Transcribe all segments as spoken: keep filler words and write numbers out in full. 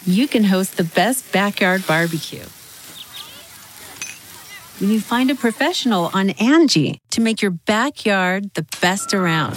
you can host the best backyard barbecue. When you find a professional on Angie to make your backyard the best around.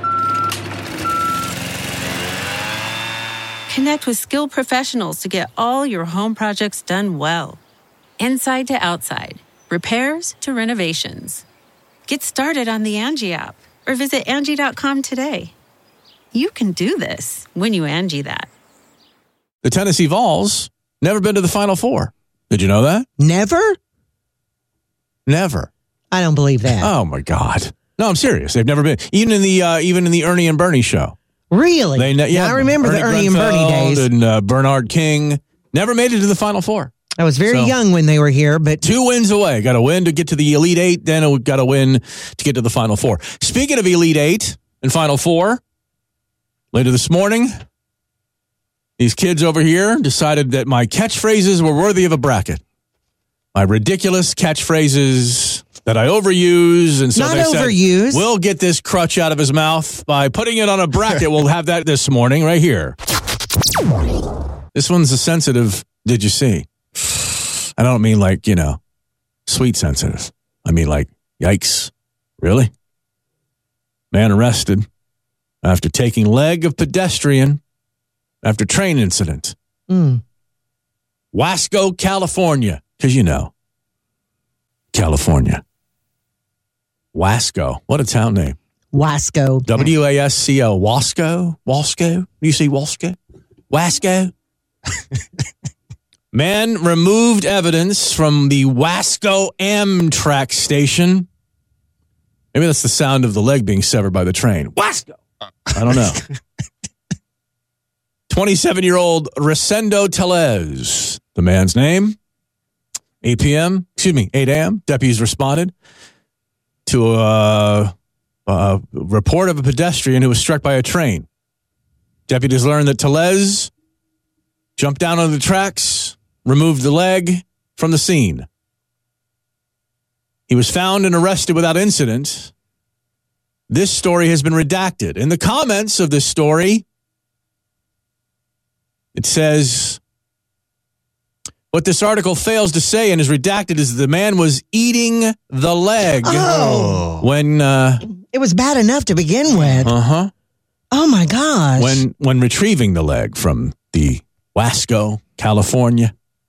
Connect with skilled professionals to get all your home projects done well. Inside to outside, repairs to renovations. Get started on the Angie app or visit Angie dot com today. You can do this when you Angie that. The Tennessee Vols never been to the Final Four. Did you know that? Never? Never. I don't believe that. Oh my God! No, I'm serious. They've never been. Even in the uh, even in the Ernie and Bernie show. Really? They ne- yeah, I remember Ernie the Ernie and Bernie days. And uh, Bernard King never made it to the Final Four. I was very So, young when they were here, but two wins away. Got to win to get to the Elite Eight. Then it got to win to get to the Final Four. Speaking of Elite Eight and Final Four, later this morning, these kids over here decided that my catchphrases were worthy of a bracket. My ridiculous catchphrases that I overuse. And so Not they overuse. said, we'll get this crutch out of his mouth by putting it on a bracket. We'll have that this morning right here. This one's a sensitive, did you see? I don't mean like, you know, sweet sensitive. I mean like, yikes. Really? Man arrested after taking leg of pedestrian after train incident. Mm. Wasco, California. Because, you know, California. Wasco. What a town name. Wasco. W A S C O. Wasco? Wasco? Do you see Wasco? Wasco? Man removed evidence from the Wasco Amtrak station. Maybe that's the sound of the leg being severed by the train. Wasco! I don't know. twenty-seven-year-old Rosendo Tellez, the man's name. eight p.m., excuse me, eight a.m., deputies responded to a, a report of a pedestrian who was struck by a train. Deputies learned that Tellez jumped down on the tracks, removed the leg from the scene. He was found and arrested without incident. This story has been redacted. In the comments of this story, it says, what this article fails to say and is redacted is the man was eating the leg Oh. when uh, It was bad enough to begin with. uh-huh Oh, my gosh. when when retrieving the leg from the Wasco, California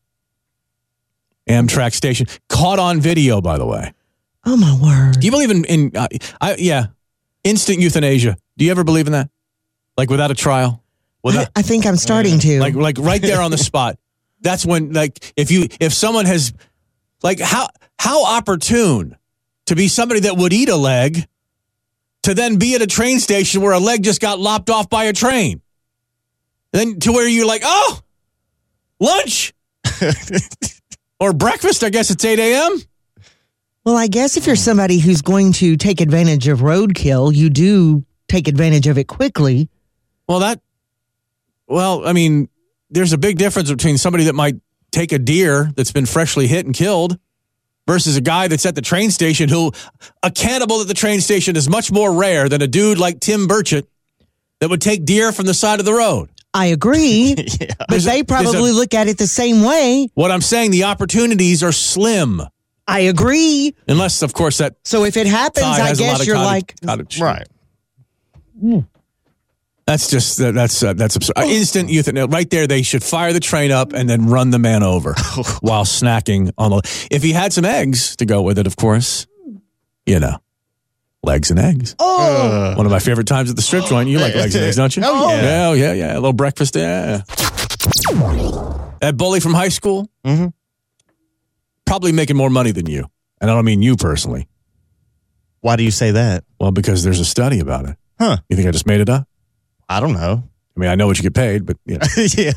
Amtrak station. Caught on video, by the way. Oh, my word. Do you believe in, in uh, I, yeah, instant euthanasia? Do you ever believe in that? Like without a trial? I, Without, I think I'm starting to. like like right there on the spot. That's when, like, if you if someone has, like, how how opportune to be somebody that would eat a leg to then be at a train station where a leg just got lopped off by a train. Then to where you're like, oh, lunch or breakfast. I guess it's eight a.m. Well, I guess if you're somebody who's going to take advantage of roadkill, you do take advantage of it quickly. Well, that, well, I mean, there's a big difference between somebody that might take a deer that's been freshly hit and killed versus a guy that's at the train station who, a cannibal at the train station is much more rare than a dude like Tim Burchett that would take deer from the side of the road. I agree, Yeah. but There's a- they there's probably a- look at it the same way. What I'm saying, the opportunities are slim. I agree. Unless, of course, that So if it happens, thigh I has a lot guess of you're cottage- like, cottage. Right. That's just, uh, that's uh, that's absurd. Uh, instant euthanasia. Right there, they should fire the train up and then run the man over while snacking on the, if he had some eggs to go with it, of course, you know, legs and eggs. oh, One of my favorite times at the strip joint. You like legs and eggs, don't you? Oh, yeah. Yeah, yeah, yeah. A little breakfast, yeah. That bully from high school, Mhm. probably making more money than you. And I don't mean you personally. Why do you say that? Well, because there's a study about it. Huh. You think I just made it up? I don't know. I mean, I know what you get paid, but, you know. Yeah.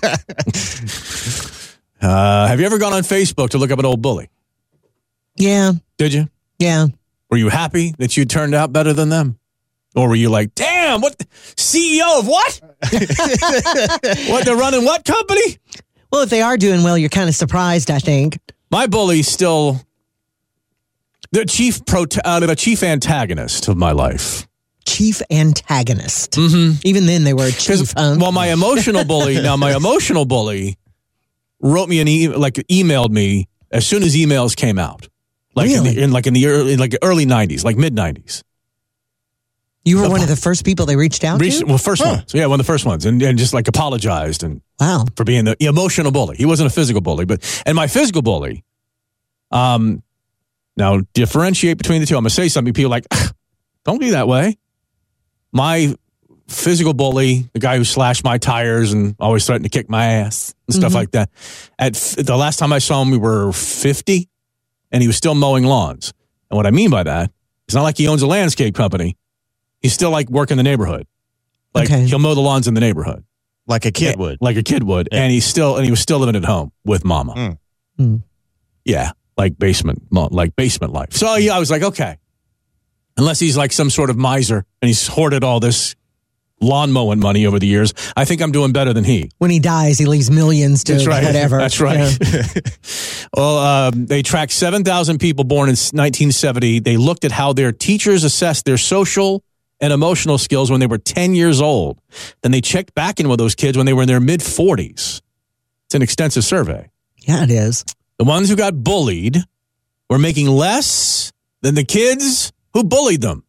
Uh, have you ever gone on Facebook to look up an old bully? yeah, Did you? yeah. Were you happy that you turned out better than them? Or were you like, damn, what? The, C E O of what? What, they're running what company? Well, if they are doing well, you're kind of surprised, I think. My bully's still the chief, prot- uh, the chief antagonist of my life. chief antagonist. Mm-hmm. Even then, they were a chief. Huh? Well, my emotional bully, now my emotional bully wrote me an e- like emailed me as soon as emails came out. Like Really? in, the, in like in the early like early nineties, like mid nineties. You were one of the first people they reached out Reached, to? well, first Huh. one. So yeah, one of the first ones, and, and just like apologized and Wow. for being the emotional bully. He wasn't a physical bully, but and my physical bully. Um, now differentiate between the two. I'm gonna say something. People are like, don't be that way. My physical bully, the guy who slashed my tires and always threatened to kick my ass and stuff Mhm. like that. At f- the last time I saw him, we were fifty, and he was still mowing lawns. And what I mean by that, it's not like he owns a landscape company. He's still like working the neighborhood. Like Okay. he'll mow the lawns in the neighborhood. Like a kid would. Like a kid would. Yeah. And he's still, and he was still living at home with mama. Mm. Mm. Yeah. Like basement, mo- like basement life. So yeah, I was like, okay. Unless he's like some sort of miser and he's hoarded all this lawn mowing money over the years, I think I'm doing better than he. When he dies, he leaves millions to That's right. whatever. That's right. Yeah. Well, um, they tracked seven thousand people born in nineteen seventy. They looked at how their teachers assessed their social and emotional skills when they were ten years old. Then they checked back in with those kids when they were in their mid forties. It's an extensive survey. Yeah, it is. The ones who got bullied were making less than the kids who bullied them.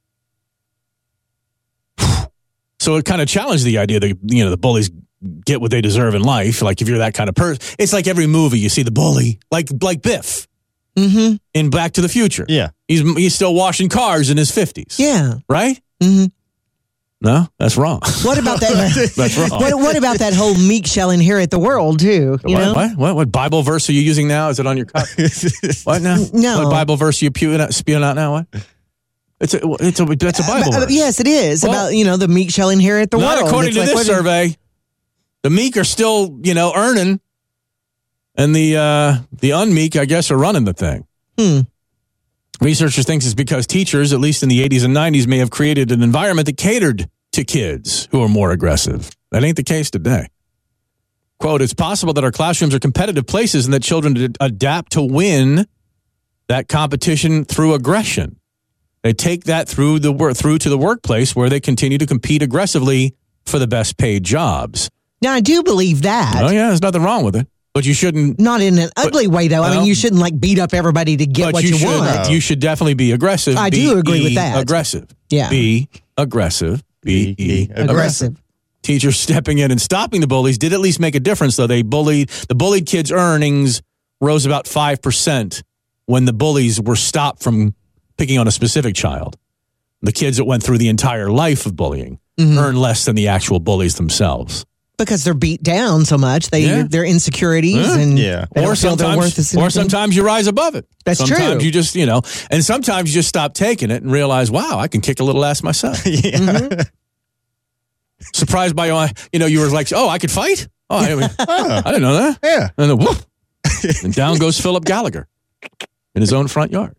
So it kind of challenged the idea that, you know, the bullies get what they deserve in life. Like if you're that kind of person, it's like every movie you see the bully, like like Biff Mm-hmm. in Back to the Future. Yeah. He's he's still washing cars in his fifties. Yeah. Right? Mm-hmm. No, that's wrong. What about that? That's wrong. What, what about that whole meek shall inherit the world too? You what, know? what, what what Bible verse are you using now? Is it on your cup? What now? No. What Bible verse are you spewing out, spewing out now? What? It's a it's a that's a Bible Uh, verse. yes, it is Well, about you know the meek shall inherit the Not world. according It's to like, this what- survey. The meek are still, you know, earning, and the uh, the unmeek, I guess, are running the thing. Hmm. Researchers think it's because teachers, at least in the eighties and nineties, may have created an environment that catered to kids who are more aggressive. That ain't the case today. Quote, it's possible that our classrooms are competitive places and that children ad- adapt to win that competition through aggression. They take that through the work through to the workplace where they continue to compete aggressively for the best paid jobs. Now I do believe that. Oh yeah, there's nothing wrong with it. But you shouldn't Not in an ugly way, though. I well, mean, you shouldn't like beat up everybody to get but what you, you, should want. you should definitely be aggressive. I Be do agree with E that. Aggressive. Yeah. Be aggressive. Be E Aggressive. Aggressive. Teachers stepping in and stopping the bullies did at least make a difference, though. They bullied the bullied kids' earnings rose about five percent when the bullies were stopped from picking on a specific child. The kids that went through the entire life of bullying Mhm. earn less than the actual bullies themselves. Because they're beat down so much, they Yeah. their insecurities Yeah. and Yeah. they Or don't feel their worth sometimes, is or anything. sometimes you rise above it. That's sometimes true. you just, you know, and sometimes you just stop taking it and realize, wow, I can kick a little ass myself. Yeah. Mm-hmm. Surprised by, uh, you know, you were like, oh, I could fight? Oh, I, I Oh, didn't know that. yeah. And then whoop, and down goes Philip Gallagher in his own front yard.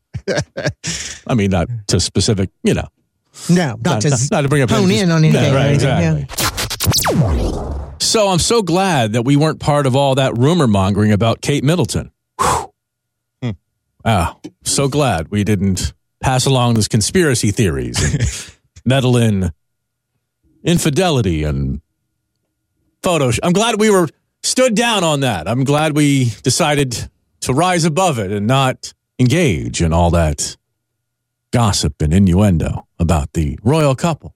I mean, not to specific, you know, No, not, not, to not, not to bring up hone any- in on anything. Yeah, right, or anything, exactly. yeah. So I'm so glad that we weren't part of all that rumor mongering about Kate Middleton. Whew. Hmm. Wow, so glad we didn't pass along those conspiracy theories and meddle in infidelity and photos. I'm glad we were stood down on that. I'm glad we decided to rise above it and not engage in all that gossip and innuendo about the royal couple.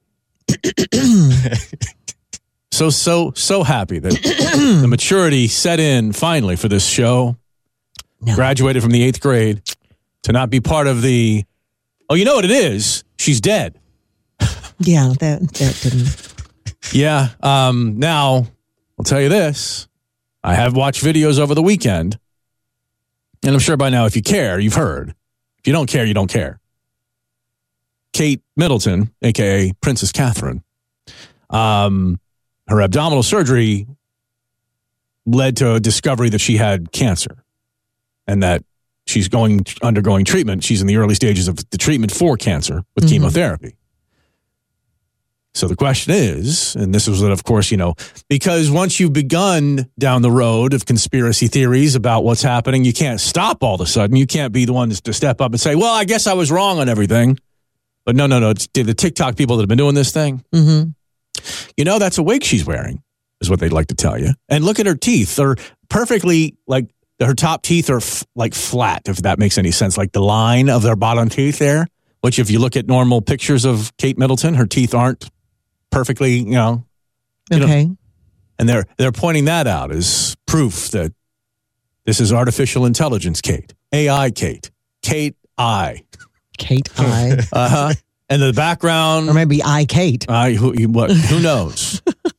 So, so, so happy that the maturity set in finally for this show. No. Graduated from the eighth grade to not be part of the, oh, you know what it is? She's dead. Yeah, that that didn't. Yeah. Um, now, I'll tell you this. I have watched videos over the weekend. And I'm sure by now, if you care, you've heard. If you don't care, you don't care. Kate Middleton, a k a. Princess Catherine, um, her abdominal surgery led to a discovery that she had cancer and that she's going undergoing treatment. She's in the early stages of the treatment for cancer with Mm-hmm. chemotherapy. So the question is, and this is what, of course, you know, because once you've begun down the road of conspiracy theories about what's happening, you can't stop all of a sudden. You can't be the one to step up and say, well, I guess I was wrong on everything. But no, no, no. It's the TikTok people that have been doing this thing. Mm-hmm. You know, that's a wig she's wearing, is what they'd like to tell you. And look at her teeth. They're perfectly, like, her top teeth are f- like flat, if that makes any sense. Like the line of their bottom teeth there, which if you look at normal pictures of Kate Middleton, her teeth aren't perfectly, you know. You Okay. know, and they're they're pointing that out as proof that this is artificial intelligence, Kate. A I Kate. Kate I. Kate I. Uh-huh. And the background. Or maybe I Kate. I who what who knows?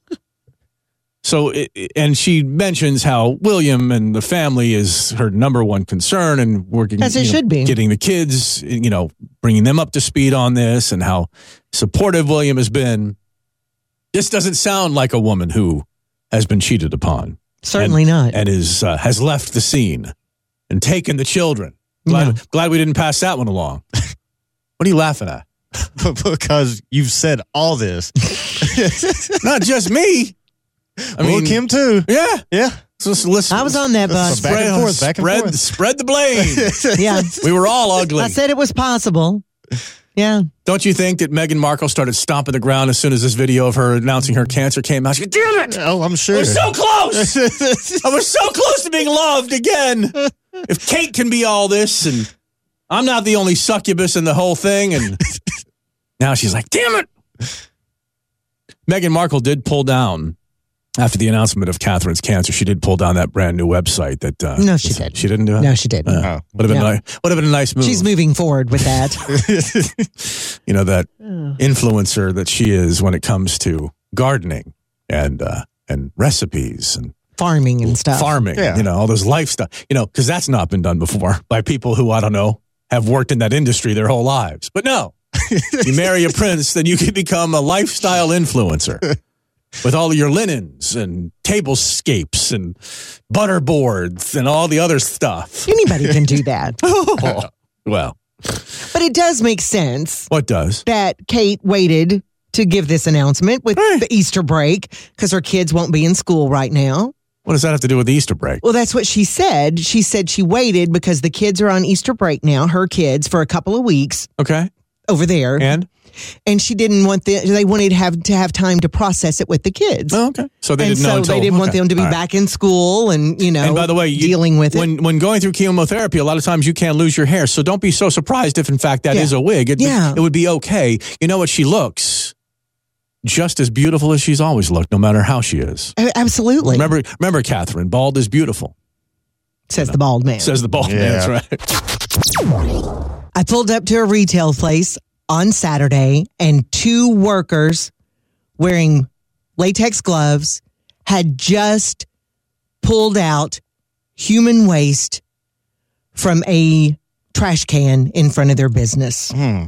So, it, and she mentions how William and the family is her number one concern, and working As it you know, should be. getting the kids, you know, bringing them up to speed on this, and how supportive William has been. This doesn't sound like a woman who has been cheated upon. Certainly and, not. and is uh, has left the scene and taken the children. Glad, No. glad we didn't pass that one along. What are you laughing at? Because you've said all this. Not just me. I well, mean, Kim too. Yeah. Yeah. So let's, let's, I was on that bus. Back and forth, back and spread, forth. Spread the blame. Yeah. We were all ugly. I said it was possible. Yeah. Don't you think that Meghan Markle started stomping the ground as soon as this video of her announcing her cancer came out? She goes, damn it! Oh, I'm I sure. was so close! I was so close to being loved again. If Kate can be all this, and I'm not the only succubus in the whole thing, and now she's like, damn it! Meghan Markle did pull down, after the announcement of Catherine's cancer, she did pull down that brand new website. That uh, No, she didn't. She didn't do it? No, she didn't. Uh, would have been, No. ni- would have been a nice move. She's moving forward with that. You know, that influencer that she is when it comes to gardening and uh, and recipes and Farming and stuff. farming, Yeah. you know, all those lifestyle, you know, because that's not been done before by people who, I don't know, have worked in that industry their whole lives. But no, you marry a prince, then you can become a lifestyle influencer with all of your linens and tablescapes and butter boards and all the other stuff. Anybody can do that. Oh, well, But it does make sense what does? that Kate waited to give this announcement with Right. the Easter break because her kids won't be in school right now. What does that have to do with the Easter break? Well, that's what she said. She said she waited because the kids are on Easter break now, her kids, for a couple of weeks Okay. over there. And? And she didn't want the, they wanted to have to have time to process it with the kids. Oh, okay. So they and didn't so know until, they didn't want okay. them to be All right. back in school and, you know, And by the way, you, dealing with when, it. when going through chemotherapy, a lot of times you can't lose your hair. So don't be so surprised if, in fact, that Yeah. is a wig. It, Yeah. it would be okay. You know what? She looks just as beautiful as she's always looked, no matter how she is. A- Absolutely. Remember, remember, Catherine, bald is beautiful, says the bald man. says the bald man. Yeah. That's right. I pulled up to a retail place on Saturday and two workers wearing latex gloves had just pulled out human waste from a trash can in front of their business. Hmm.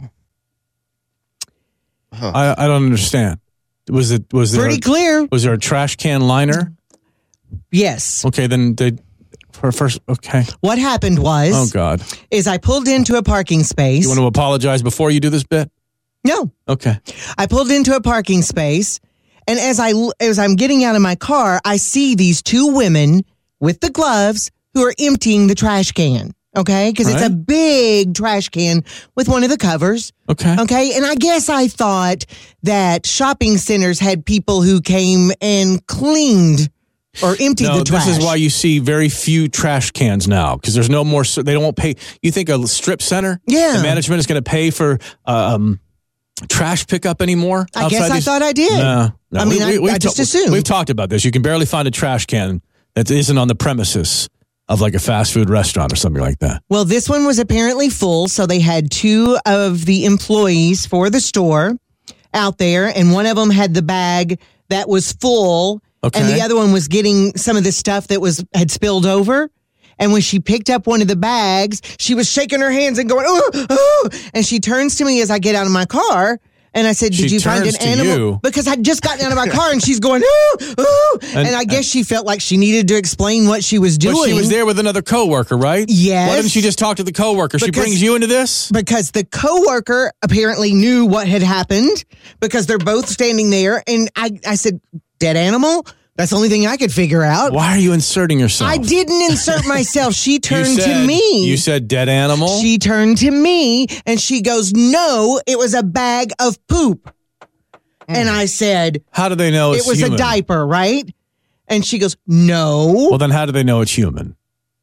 I, I don't understand. Was it was there Pretty a, clear. was there a trash can liner? Yes. Okay, then they for first. Okay. What happened was Oh God. is I pulled into a parking space. You want to apologize before you do this bit? No. Okay. I pulled into a parking space, and as I as I'm getting out of my car, I see these two women with the gloves who are emptying the trash can. Okay, because it's a Right. big trash can with one of the covers. Okay. Okay, and I guess I thought that shopping centers had people who came and cleaned or emptied No, the trash. this is why you see very few trash cans now, because there's no more. They don't pay. You think a strip center? Yeah. The management is going to pay for um, trash pickup anymore? I guess outside I these- thought I did. No, no. I mean, I- we've I just ta- assumed. We've talked about this. You can barely find a trash can that isn't on the premises of like a fast food restaurant or something like that. Well, this one was apparently full, so they had two of the employees for the store out there, and one of them had the bag that was full, Okay. and the other one was getting some of the stuff that was had spilled over. And when she picked up one of the bags, she was shaking her hands and going, "Oh, oh!" And she turns to me as I get out of my car. And I said, did She you find an turns to animal? you. Because I'd just gotten out of my car and she's going, ooh, ooh. And, And- I guess she felt like she needed to explain what she was doing. But she was there with another coworker, right? Yes. Why didn't she just talk to the coworker? She Because- brings you into this? Because the coworker apparently knew what had happened because they're both standing there. And I, I said, dead animal? That's the only thing I could figure out. Why are you inserting yourself? I didn't insert myself. She turned you said, to me. You said dead animal? She turned to me and she goes, no, it was a bag of poop. And I said, how do they know it's it was human? a diaper, right? And she goes, no. Well, then how do they know it's human?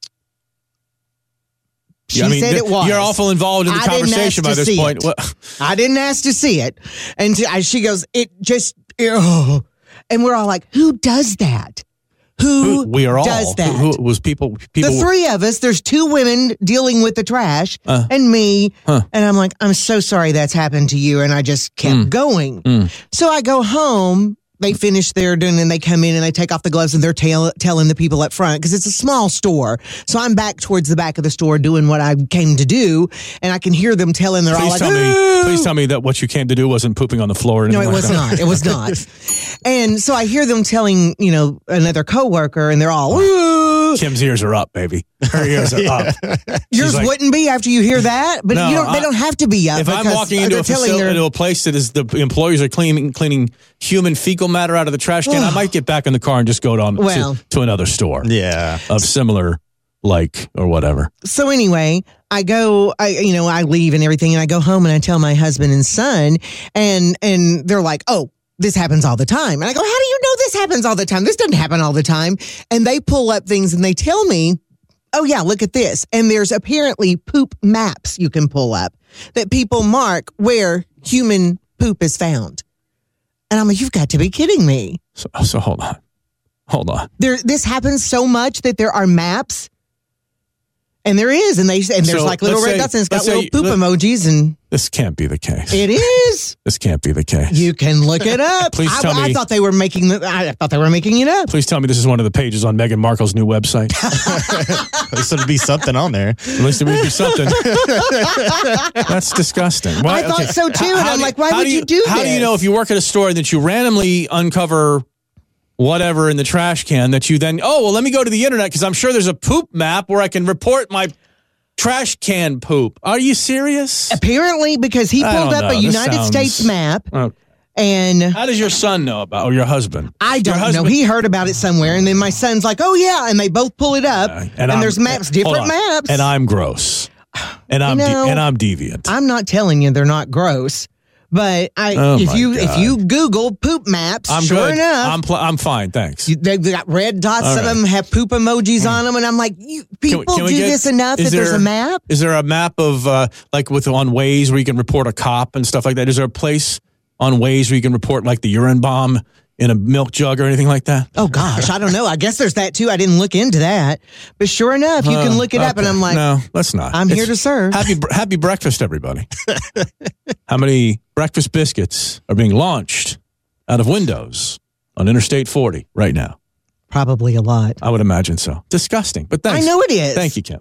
She Yeah, I mean, said th- it was. You're awful involved in the I didn't conversation ask by to this see point. it. What? I didn't ask to see it. And she- she goes, it just, oh. And we're all like, who does that? Who, Who- we are all. does that? Who, who was people? People. The three of us, there's two women dealing with the trash Uh. and me. Huh. And I'm like, I'm so sorry that's happened to you. And I just kept Mm. going. Mm. So I go home. They finish their doing and they come in and they take off the gloves and they're tell, telling the people up front because it's a small store. So I'm back towards the back of the store doing what I came to do. And I can hear them telling, they're all Please like, tell me. "Ooh." Please tell me that what you came to do wasn't pooping on the floor. Or No, anything it like was that. not. It was not. And so I hear them telling, you know, another coworker, and they're all, ooh. Kim's ears are up, baby. Her ears are up. Yours like- wouldn't be after you hear that, but No, you don't, they I- don't have to be up. If I'm because walking into they're a telling facility, their- into a place that is the employees are cleaning cleaning human fecal matter out of the trash can, I might get back in the car and just go on Well. to, to another store Yeah. of similar like or whatever. So anyway, I go, I you know, I leave and everything, and I go home and I tell my husband and son, and and they're like, oh, this happens all the time. And I go, how do you know this happens all the time? This doesn't happen all the time. And they pull up things and they tell me, oh yeah, look at this. And there's apparently poop maps you can pull up that people mark where human poop is found. And I'm like, you've got to be kidding me. So, so hold on, hold on. There, this happens so much that there are maps. And there is, and they and there's So, like little let's red say- dots, and it's got let's say little you- poop let- emojis, and This can't be the case. it is. This can't be the case. You can look it up. Please I, tell I me- thought they were making. the- I thought they were making it up. Please tell me this is one of the pages on Meghan Markle's new website. At least there'd be something on there. At least it would be something. That's disgusting. Why- I thought okay. so too, and How I'm do- like, why how would you, do How this? do you know if you work at a store that you randomly uncover whatever in the trash can that you then, oh, well, let me go to the internet because I'm sure there's a poop map where I can report my trash can poop. Are you serious? Apparently, because he I pulled don't up know. a This United sounds- States map, Okay. and How does your son know about, or your husband? I Your don't know. husband- He heard about it somewhere, and then my son's like, "Oh yeah," and they both pull it up, Uh, and, I'm- there's maps, hold different on. maps. And I'm gross. And I'm de- know, and I'm deviant. I'm not telling you they're not gross, but I Oh, if my you if God. you Google poop maps, I'm sure good. enough, I'm pl- I'm fine. Thanks. You- They got red dots. All Some right. of them have poop emojis on them, and I'm like, you, people Can we- can we do get- this enough is that there's there- a map. Is there a map of uh, like with on Waze where you can report a cop and stuff like that? Is there a place on Waze where you can report like the urine bomb in a milk jug or anything like that? Oh gosh, I don't know. I guess there's that too. I didn't look into that, but sure enough, you can Uh, look it up, and okay. I'm like, no, let's not. I'm here to serve. Happy happy breakfast, everybody. How many breakfast biscuits are being launched out of windows on Interstate forty right now? probably a lot. I would imagine so. Disgusting, but thanks. I know it is. Thank you, Kim.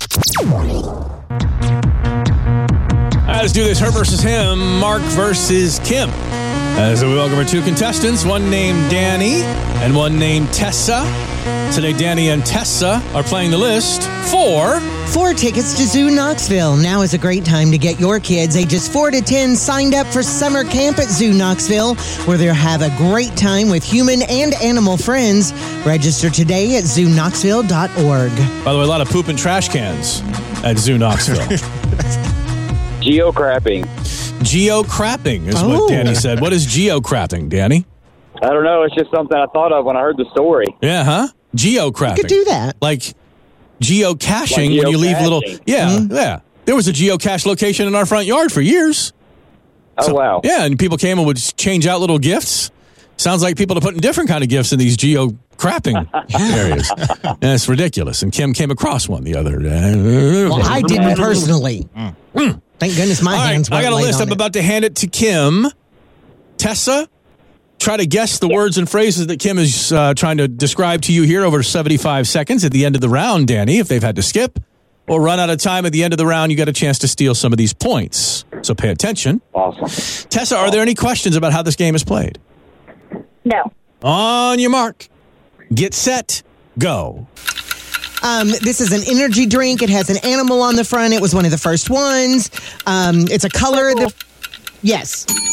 All right, let's do this. Her versus him. Mark versus Kim. As we welcome our two contestants, one named Danny and one named Tessa. Today, Danny and Tessa are playing the list for... Four tickets to Zoo Knoxville. Now is a great time to get your kids ages four to ten signed up for summer camp at Zoo Knoxville, where they'll have a great time with human and animal friends. Register today at zoo knoxville dot org. By the way, a lot of poop and trash cans at Zoo Knoxville. Geocrapping. Geocrapping is Oh. what Danny said. What is geocrapping, Danny? I don't know. It's just something I thought of when I heard the story. Yeah, huh? Geocrapping. You could do that. Like geocaching Like when you leave little... geocaching. Yeah, Mm-hmm. yeah. There was a geocache location in our front yard for years. Oh, So- wow. Yeah, and people came and would change out little gifts. Sounds like people are putting different kind of gifts in these geo-crapping areas. And it's ridiculous. And Kim came across one the other day. Well, I didn't personally. Thank goodness my All right, hands weren't I got a laid list. on I'm it. about to hand it to Kim. Tessa, try to guess the words and phrases that Kim is uh, trying to describe to you here over seventy-five seconds at the end of the round, Danny, if they've had to skip or run out of time at the end of the round, you got a chance to steal some of these points. So pay attention. Awesome. Tessa, are there any questions about how this game is played? No. On your mark, get set, go. Um, this is an energy drink. It has an animal on the front. It was one of the first ones. Um, it's a color. That, yes.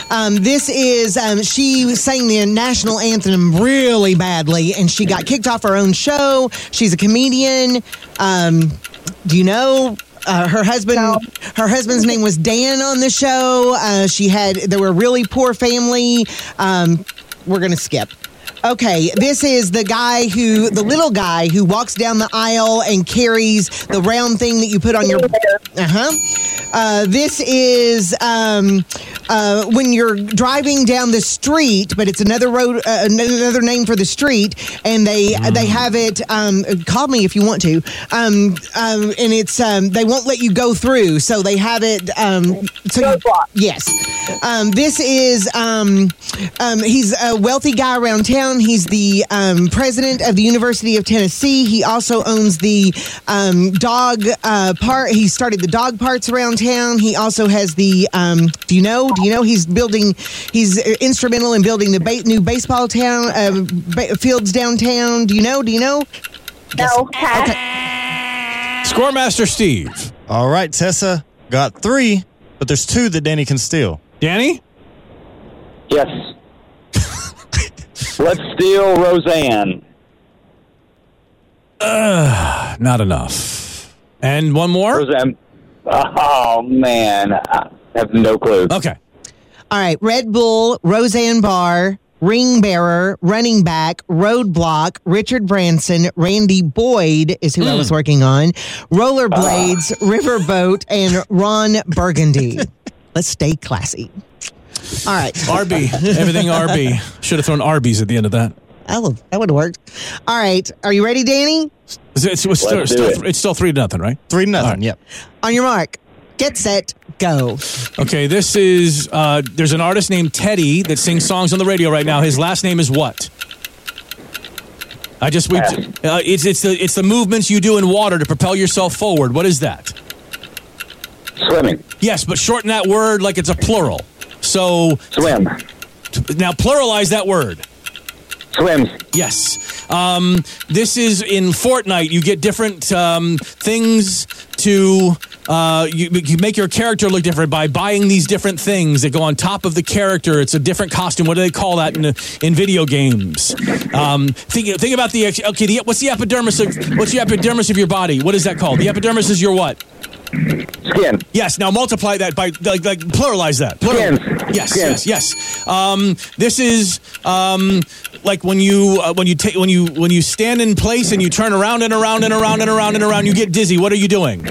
Um, this is, um, she sang the national anthem really badly, and she got kicked off her own show. She's a comedian. Um, do you know? Uh, her husband, no. her husband's name was Dan on the show. Uh, she had, they were a really poor family. Um, we're going to skip. Okay, this is the guy who, the little guy who walks down the aisle and carries the round thing that you put on your, uh-huh. Uh, this is um, uh, when you're driving down the street, but it's another road, uh, another name for the street, and they mm. they have it. Um, call me if you want to. Um, um, and it's um, they won't let you go through, so they have it. Um, so you, yes, um, this is um, um, he's a wealthy guy around town. He's the um, president of the University of Tennessee. He also owns the um, dog uh, part. He started the dog parts around town. He also has the, um, do you know, do you know he's building, he's instrumental in building the ba- new baseball town, uh, ba- fields downtown. Do you know, do you know? No. Okay. Scoremaster Steve. All right, Tessa got three, but there's two that Danny can steal. Danny? Yes. Let's steal Roseanne. Uh, not enough. And one more? Roseanne. Oh, man. I have no clue. Okay. All right. Red Bull, Roseanne Barr, Ring Bearer, Running Back, Roadblock, Richard Branson, Randy Boyd is who mm. I was working on, Rollerblades, uh. Riverboat, and Ron Burgundy. Let's stay classy. All right. Arby. Everything Arby. Should have thrown Arby's at the end of that. Oh, that would have worked. All right. Are you ready, Danny? It's, it's, it's, still, still, it. it's still three to nothing, right? Three to nothing, right. Yep. On your mark. Get set. Go. Okay, this is, uh, there's an artist named Teddy that sings songs on the radio right now. His last name is what? I just, we, uh, it's, it's, the, it's the movements you do in water to propel yourself forward. What is that? Swimming. Yes, but shorten that word like it's a plural. So. Swim. Now pluralize that word. Swims. Yes. Um, this is in Fortnite. You get different um, things to uh, you, you make your character look different by buying these different things that go on top of the character. It's a different costume. What do they call that in in video games? Um, think think about the okay. The, what's the epidermis of what's the epidermis of your body? What is that called? The epidermis is your what? Skin. Yes. Now multiply that by like, like pluralize that. Plural. Skins. Yes. Skins. Yes. Yes. Um, this is um, like when you uh, when you take when you when you stand in place and you turn around and around and around and around and around. You get dizzy. What are you doing?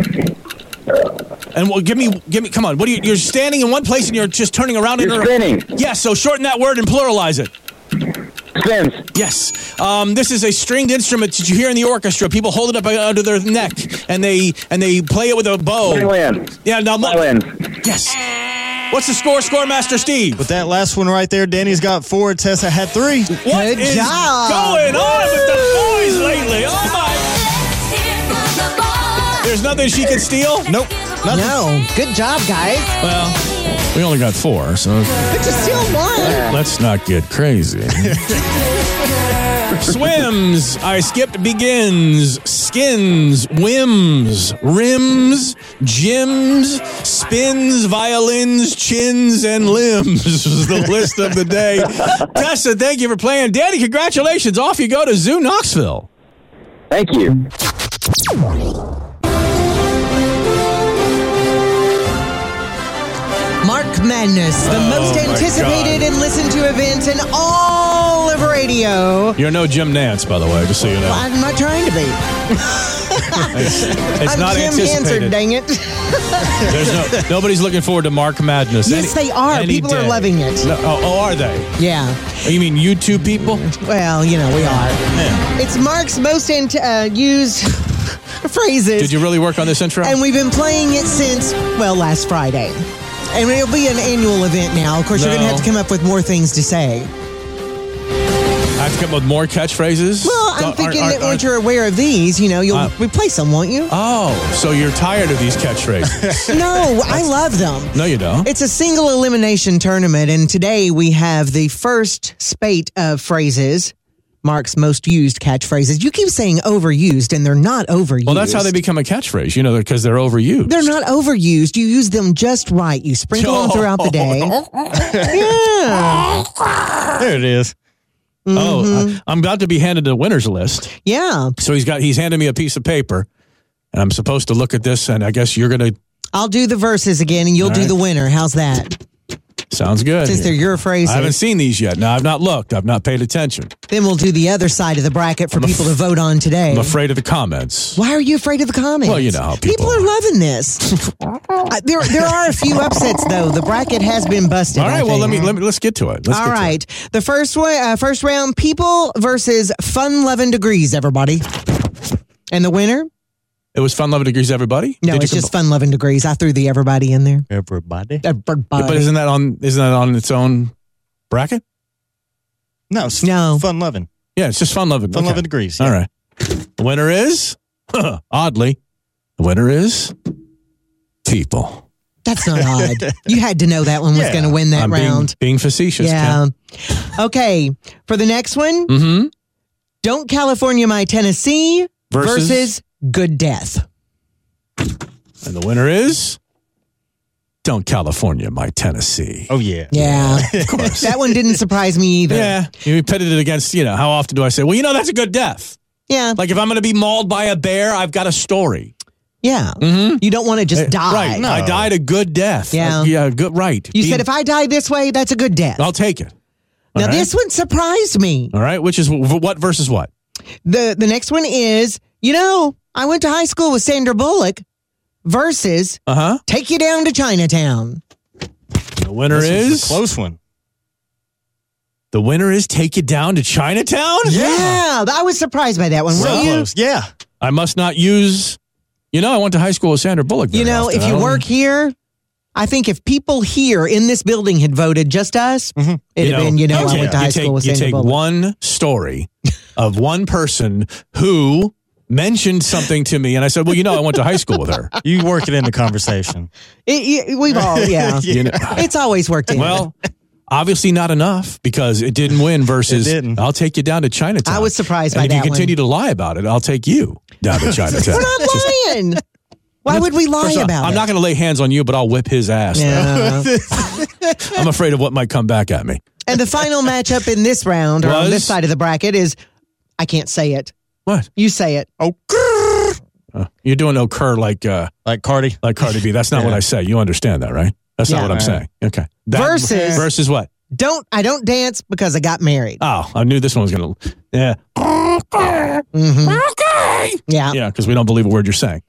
And well, give me give me. Come on. What are you? You're standing in one place and you're just turning around You're and around. spinning. Yes. So shorten that word and pluralize it. Spins. Yes. Um, this is a stringed instrument that you hear in the orchestra. People hold it up under their neck and they and they play it with a bow. Violin. Yeah. Now. Violin. Yes. What's the score, Scoremaster Steve? With that last one right there, Danny's got four. Tessa had three. What Good is job. going on with the boys lately? Oh my! There's nothing she can steal? Nope. Nothing. No. Good job, guys. Well, we only got four, so But you still won. let's not get crazy. Swims, I skipped begins, skins, whims, rims, gyms, spins, violins, chins, and limbs is the list of the day. Tessa, thank you for playing. Danny, congratulations. Off you go to Zoo Knoxville. Thank you. Mark Madness, the Oh, most my anticipated God. and listened to event in all of radio. You're no Jim Nance, by the way, just so you know. I'm not trying to be. It's, it's I'm not Jim Hansard, anticipated. dang it. There's no, nobody's looking forward to Mark Madness. Yes, Any- they are. any People are day. loving it. No, oh, oh, are they? Yeah. Oh, you mean YouTube people? Well, you know, we are. It's Mark's most ant- uh, used phrases. Did you really work on this intro? And we've been playing it since, well, last Friday. And it'll be an annual event now. Of course, you're going to No. have to come up with more things to say. I have to come up with more catchphrases? Well, I'm Aren't- thinking aren't- that once aren't- you're aware of these, you know, you'll Uh, replace them, won't you? Oh, so you're tired of these catchphrases? No, I love them. No, you don't. It's a single elimination tournament, and today we have the first spate of phrases. Mark's most used catchphrases. You keep saying overused, and they're not overused. Well, that's how they become a catchphrase, you know, because they're overused. They're not overused. You use them just right. You sprinkle them throughout the day. Yeah. There it is. Mm-hmm. Oh, I, I'm about to be handed a winner's list. Yeah. So he's got he's handed me a piece of paper, and I'm supposed to look at this, and I guess you're going to... I'll do the verses again, and you'll All do right. the winner. How's that? Sounds good. Since they're your phrases. I haven't seen these yet. No, I've not looked. I've not paid attention. Then we'll do the other side of the bracket for I'm people af- to vote on today. I'm afraid of the comments. Why are you afraid of the comments? Well, you know how people are loving this. uh, there, there are a few upsets though. The bracket has been busted. All right, I well, think. let me let me let's get to it. Let's All get to right, it. the first one, uh, first round, people versus fun loving degrees. Everybody, and the winner? It was Fun Loving Degrees, everybody? No, Did you it's just com- fun loving degrees. I threw the everybody in there. Everybody. Everybody. But isn't that on isn't that on its own bracket? No, it's No. fun loving. Yeah, it's just Fun Loving. Fun Okay. loving degrees. Yeah. All right. The winner is oddly, the winner is people. That's not odd. You had to know that one was Yeah. going to win that I'm being, round. being facetious. Yeah. Okay. For the next one, Mm-hmm. Don't California My Tennessee Versus? versus Good Death. And the winner is Don't California My Tennessee. Oh, yeah. Yeah. Of course. That one didn't surprise me either. Yeah. You pitted it against, you know, how often do I say, well, you know, that's a good death. Yeah. Like if I'm going to be mauled by a bear, I've got a story. Yeah. Mm-hmm. You don't want to just die. Right. No. I died a good death. Yeah. Uh, yeah, good, right. You Be- said if I die this way, that's a good death. I'll take it. All now, right? this one surprised me. All right. Which is w- what versus what? The the next one is, you know, I went to high school with Sandra Bullock versus Uh huh. Take You Down to Chinatown. The winner This was is a close one. the winner is Take You Down to Chinatown. Yeah. I was surprised by that one. So weren't you? close. Yeah. I must not use. You know, I went to high school with Sandra Bullock. You very know, often. if I you don't- work here, I think if people here in this building had voted just us, Mm-hmm. it'd have been, you know, I take- went to high you school take, with you Sandra take Bullock. one story of one person who mentioned something to me, and I said, "Well, you know, I went to high school with her." You work it in the conversation. It- it- we've all, yeah. You know, It's always worked in. well, obviously not enough because it didn't win. Versus, It didn't. I'll take you down to Chinatown. I was surprised and by if that you continue one. to lie about it, I'll take you down to Chinatown. We're not lying. Why would we lie First off, about I'm it? not going to lay hands on you, but I'll whip his ass. Yeah. I'm afraid of what might come back at me. And the final matchup in this round, or on Was? this side of the bracket, is I can't say it. What? You say it. Oh, Uh, you're doing occur like uh, like Cardi. like Cardi B. That's not Yeah. what I say. You understand that, right? That's Yeah. not what I'm Right. saying. Okay. That- Versus- versus what? Don't I don't dance because I got married. Oh, I knew this one was going to. Yeah. Mhm. Okay. Yeah. Yeah, because we don't believe a word you're saying.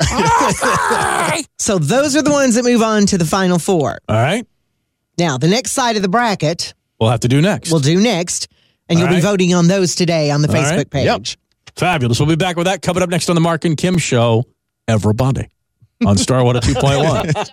So those are the ones that move on to the final four. All right. Now, the next side of the bracket We'll have to do next. we'll do next, and All you'll be right. voting on those today on the All Facebook right. page. Yep. Fabulous. We'll be back with that coming up next on the Mark and Kim Show. Everybody on Starwater two point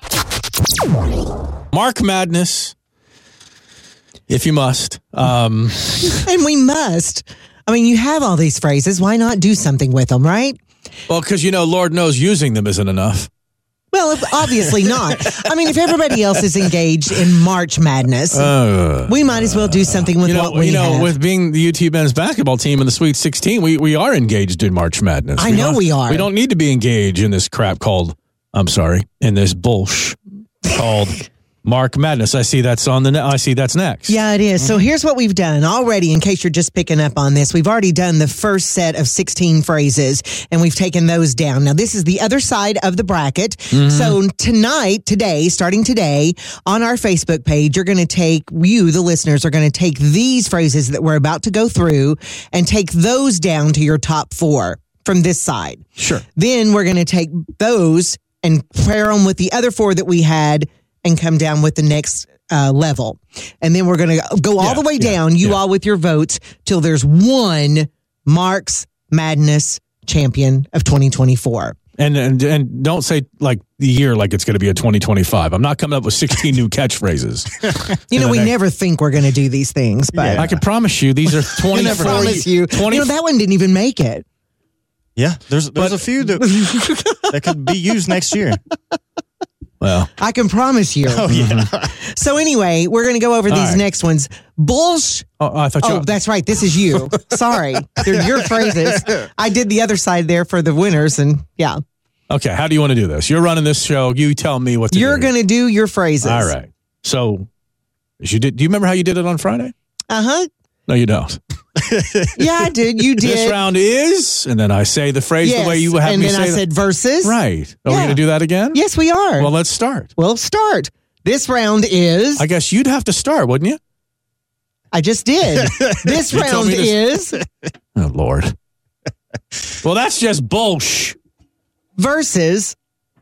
one. Mark Madness, if you must. Um, And we must. I mean, you have all these phrases. Why not do something with them, right? well, because, you know, Lord knows using them isn't enough. Well, obviously not. I mean, if everybody else is engaged in March Madness, Uh, we might as well do something with you know, what we you know, have. with being the U T men's basketball team in the Sweet sixteen, we, we are engaged in March Madness. I know don't- we are. We don't need to be engaged in this crap called, I'm sorry, in this bullsh called Mark Madness. I see that's on the. Ne- I see that's next. Yeah, it is. So here's what we've done already, in case you're just picking up on this. We've already done the first set of sixteen phrases, and we've taken those down. Now, this is the other side of the bracket. So tonight, today, starting today, on our Facebook page, you're going to take, you, the listeners, are going to take these phrases that we're about to go through and take those down to your top four from this side. Sure. Then we're going to take those and pair them with the other four that we had and come down with the next uh, level. And then we're going to go all Yeah, the way yeah, down, you yeah. all with your votes, till there's one Mark's Madness champion of twenty twenty-four. And, and and don't say like the year like it's going to be a twenty twenty-five. I'm not coming up with sixteen new catchphrases. You know, the we next- never think we're going to do these things, but Yeah. I can promise you these are I twenty-four. promise you, twenty you know, that one didn't even make it. Yeah, there's there's a few that that could be used next year. Well, I can promise you. Oh, yeah. So anyway, we're going to go over these right. next ones. Bullsh. oh, I thought you. Oh, that's right. This is you. Sorry. They're your phrases. I did the other side there for the winners. And yeah, Okay, how do you want to do this? You're running this show. You tell me what to you're do. going to do your phrases. All right. So, as you did. Do you remember how you did it on Friday? Uh huh. No, you don't. Yeah, I did. You did. This round is, and then I say the phrase yes. the way you have and me then say I it. said verses. Right. Are we Yeah. going to do that again? Yes, we are. Well, let's start. We'll start. This round is. I guess you'd have to start, wouldn't you? I just did. This You told round me is Oh, Lord. Well, that's just bullsh. versus.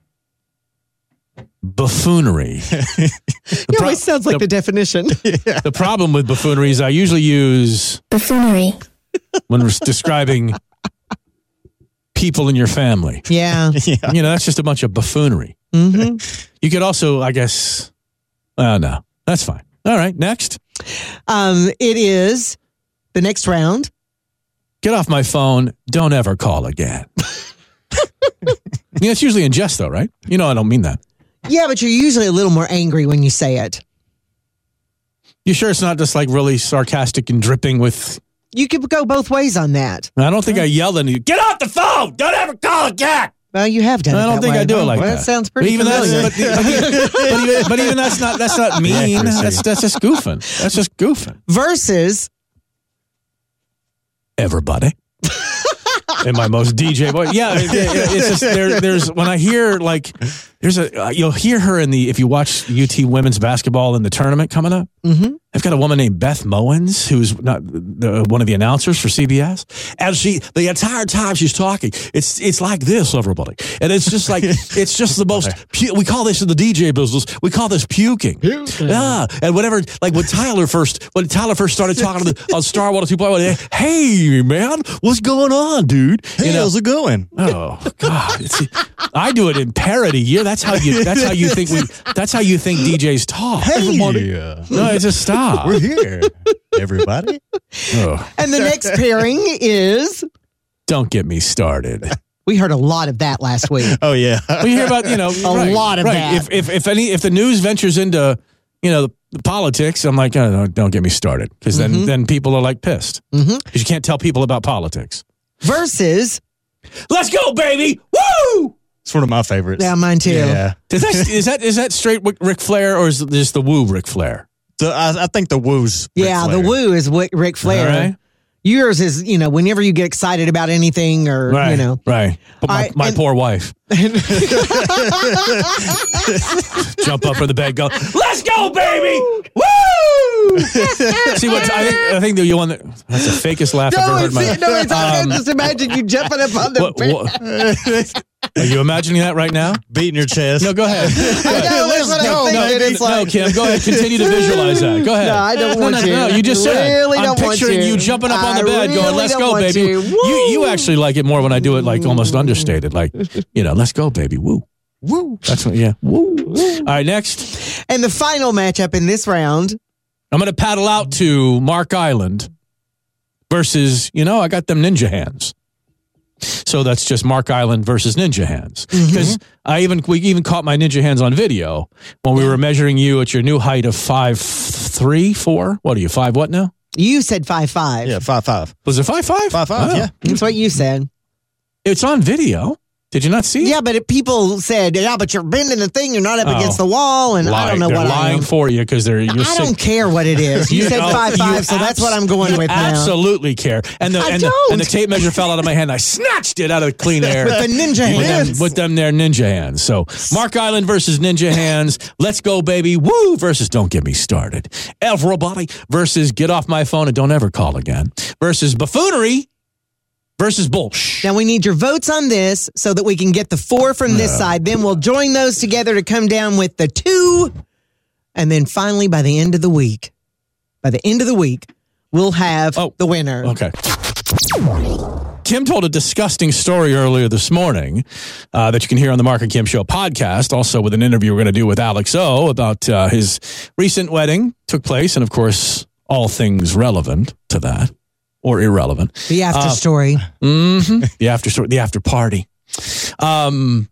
Buffoonery. The It pro- always sounds like the, the- definition. The problem with buffoonery is I usually use Buffoonery. when we're describing people in your family. Yeah. You know, that's just a bunch of buffoonery. hmm You could also, I guess, uh, no, that's fine. All right, next. Um, it is the next round. Get off my phone. Don't ever call again. Yeah, it's usually in jest, though, right? You know, I don't mean that. Yeah, but you're usually a little more angry when you say it. You sure it's not just like really sarcastic and dripping with. You could go both ways on that. I don't think I yelled at you. Get off the phone. Don't ever call again. Well, you have done it I don't that think way. I do it like well, that. That sounds But pretty even familiar. that's, but, but, even, but even that's not that's not mean. accuracy. That's that's just goofing. That's just goofing. Versus, Everybody. In my most D J voice. Yeah, it, it, it's just there, there's when I hear like there's a uh, you'll hear her in the if you watch U T women's basketball in the tournament coming up. Mhm. I've got a woman named Beth Mowens who's not the, one of the announcers for C B S, and she the entire time she's talking, it's it's like this, everybody, and it's just like it's just the most. Pu- we call this in the D J business. We call this puking. Yeah, and whatever. Like when Tyler first when Tyler first started talking to the, on Star one oh two point one, hey man, what's going on, dude? Hey, You know, how's it going? Oh God! It's, I do it in parody. Yeah, that's how you. That's how you think we. That's how you think D Js talk. Yeah. No, it's just stop. We're here, everybody. Oh, and the next pairing is. don't get me started. We heard a lot of that last week. Oh, yeah. We hear about you know A right, lot of right. that. If if if any if the news ventures into you know the, the politics, I'm like, oh, no, don't get me started because then Mhm. then people are like pissed because Mhm. you can't tell people about politics. Versus. Let's go, baby! Woo! It's one of my favorites. Yeah, mine too. Yeah. Is that is that is that straight Ric Flair or is it just the woo Ric Flair? The, I, I think the woo's Ric Yeah, Flair. the woo is Ric Ric Flair. All right. Yours is, you know, whenever you get excited about anything or, Right, you know. right. But my, All right, my and- poor wife. Jump up from the bed, go, let's go, baby! Woo! See what I think? I think the one that that's the fakest laugh I've No, ever heard. it's, in my, no, it's I Um, just imagine you jumping up on the what- bed. what- are you imagining that right now? Beating your chest. No, go ahead. Go I ahead. know, that's what No, I'm no, thinking. no, It's no, like, Kim, go ahead. Continue to visualize that. Go ahead. No, I don't want no, no, to. No, you just said. Really I'm don't want picturing to. you jumping up on the I bed, going, really "Let's don't go, want baby." to. You you Woo. actually like it more when I do it like almost understated, like you know, "Let's go, baby." Woo. Woo. That's what. Yeah. Woo. All right. Next, And the final matchup in this round. I'm going to paddle out to Mark Island versus. You know, I got them ninja hands. So that's just Mark Island versus ninja hands. Because I even we even caught my ninja hands on video when we were measuring you at your new height of five three four. What are you five? What now? You said five five. Yeah, five five. Was it five five? Five five, yeah. That's what you said. It's on video. Did you not see it? Yeah, but it, people said, yeah, but you're bending the thing. You're not up Oh. against the wall. And I Lying. don't know They're what I lying am. for you because they're. You're I sick. don't care what it is. You, said oh, five you five, so that's abs- what I'm going you with now. Absolutely care. And the I and the, don't. and the tape measure fell out of my hand. I snatched it out of clean air. With the ninja with them, hands. with them there ninja hands. So Mark Island versus ninja hands. Let's go, baby. Woo versus don't get me started. Everybody versus get off my phone and don't ever call again. Versus buffoonery versus bullshit. Now we need your votes on this so that we can get the four from this side. Then we'll join those together to come down with the two. And then finally, by the end of the week, by the end of the week, we'll have Oh. the winner. Okay. Kim told a disgusting story earlier this morning uh, that you can hear on the Mark and Kim Show podcast, also with an interview we're going to do with Alex O about uh, his recent wedding took place, and of course, all things relevant to that or irrelevant. The after Uh, story. Mm-hmm. The after story, the after party. Um,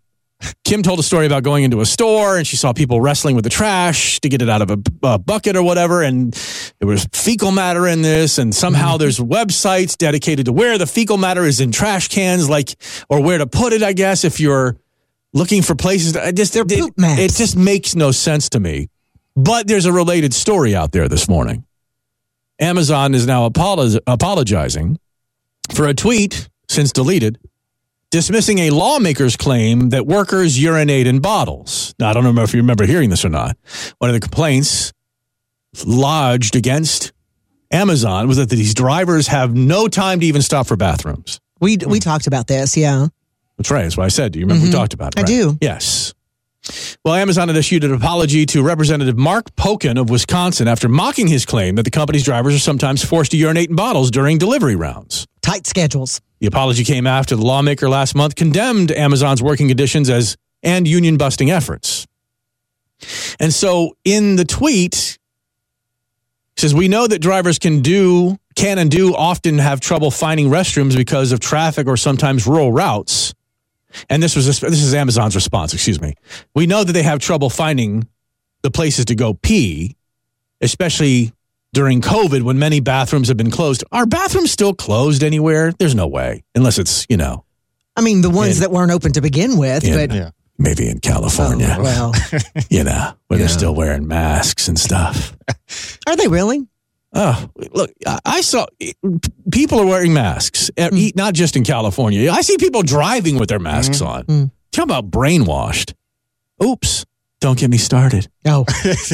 Kim told a story about going into a store and she saw people wrestling with the trash to get it out of a, a bucket or whatever. And there was fecal matter in this. And somehow there's websites dedicated to where the fecal matter is in trash cans, like, or where to put it, I guess, if you're looking for places. To, I just, They're it, poop maps. it just makes no sense to me. But there's a related story out there this morning. Amazon is now apolo- apologizing for a tweet, since deleted, dismissing a lawmaker's claim that workers urinate in bottles. Now, I don't know if you remember hearing this or not. One of the complaints lodged against Amazon was that these drivers have no time to even stop for bathrooms. We we talked about this, yeah. That's right. That's what I said. Do you remember Mhm. we talked about it? I Right? do. Yes. Well, Amazon had issued an apology to Representative Mark Pocan of Wisconsin after mocking his claim that the company's drivers are sometimes forced to urinate in bottles during delivery rounds. Tight schedules. The apology came after the lawmaker last month condemned Amazon's working conditions as and union-busting efforts. And so in the tweet, it says, we know that drivers can do, can and do often have trouble finding restrooms because of traffic or sometimes rural routes. And this was this is Amazon's response, excuse me. We know that they have trouble finding the places to go pee, especially during COVID when many bathrooms have been closed. Are bathrooms still closed anywhere? There's no way, unless it's, you know. I mean, the ones In- that weren't open to begin with, in- but Yeah. Maybe in California, oh, well, you know, where Yeah. they're still wearing masks and stuff. are they really? Oh, look, I I saw people are wearing masks, mm. not just in California. I see people driving with their masks mm. on. Mm. Talk about brainwashed. Oops. Don't get me started. No.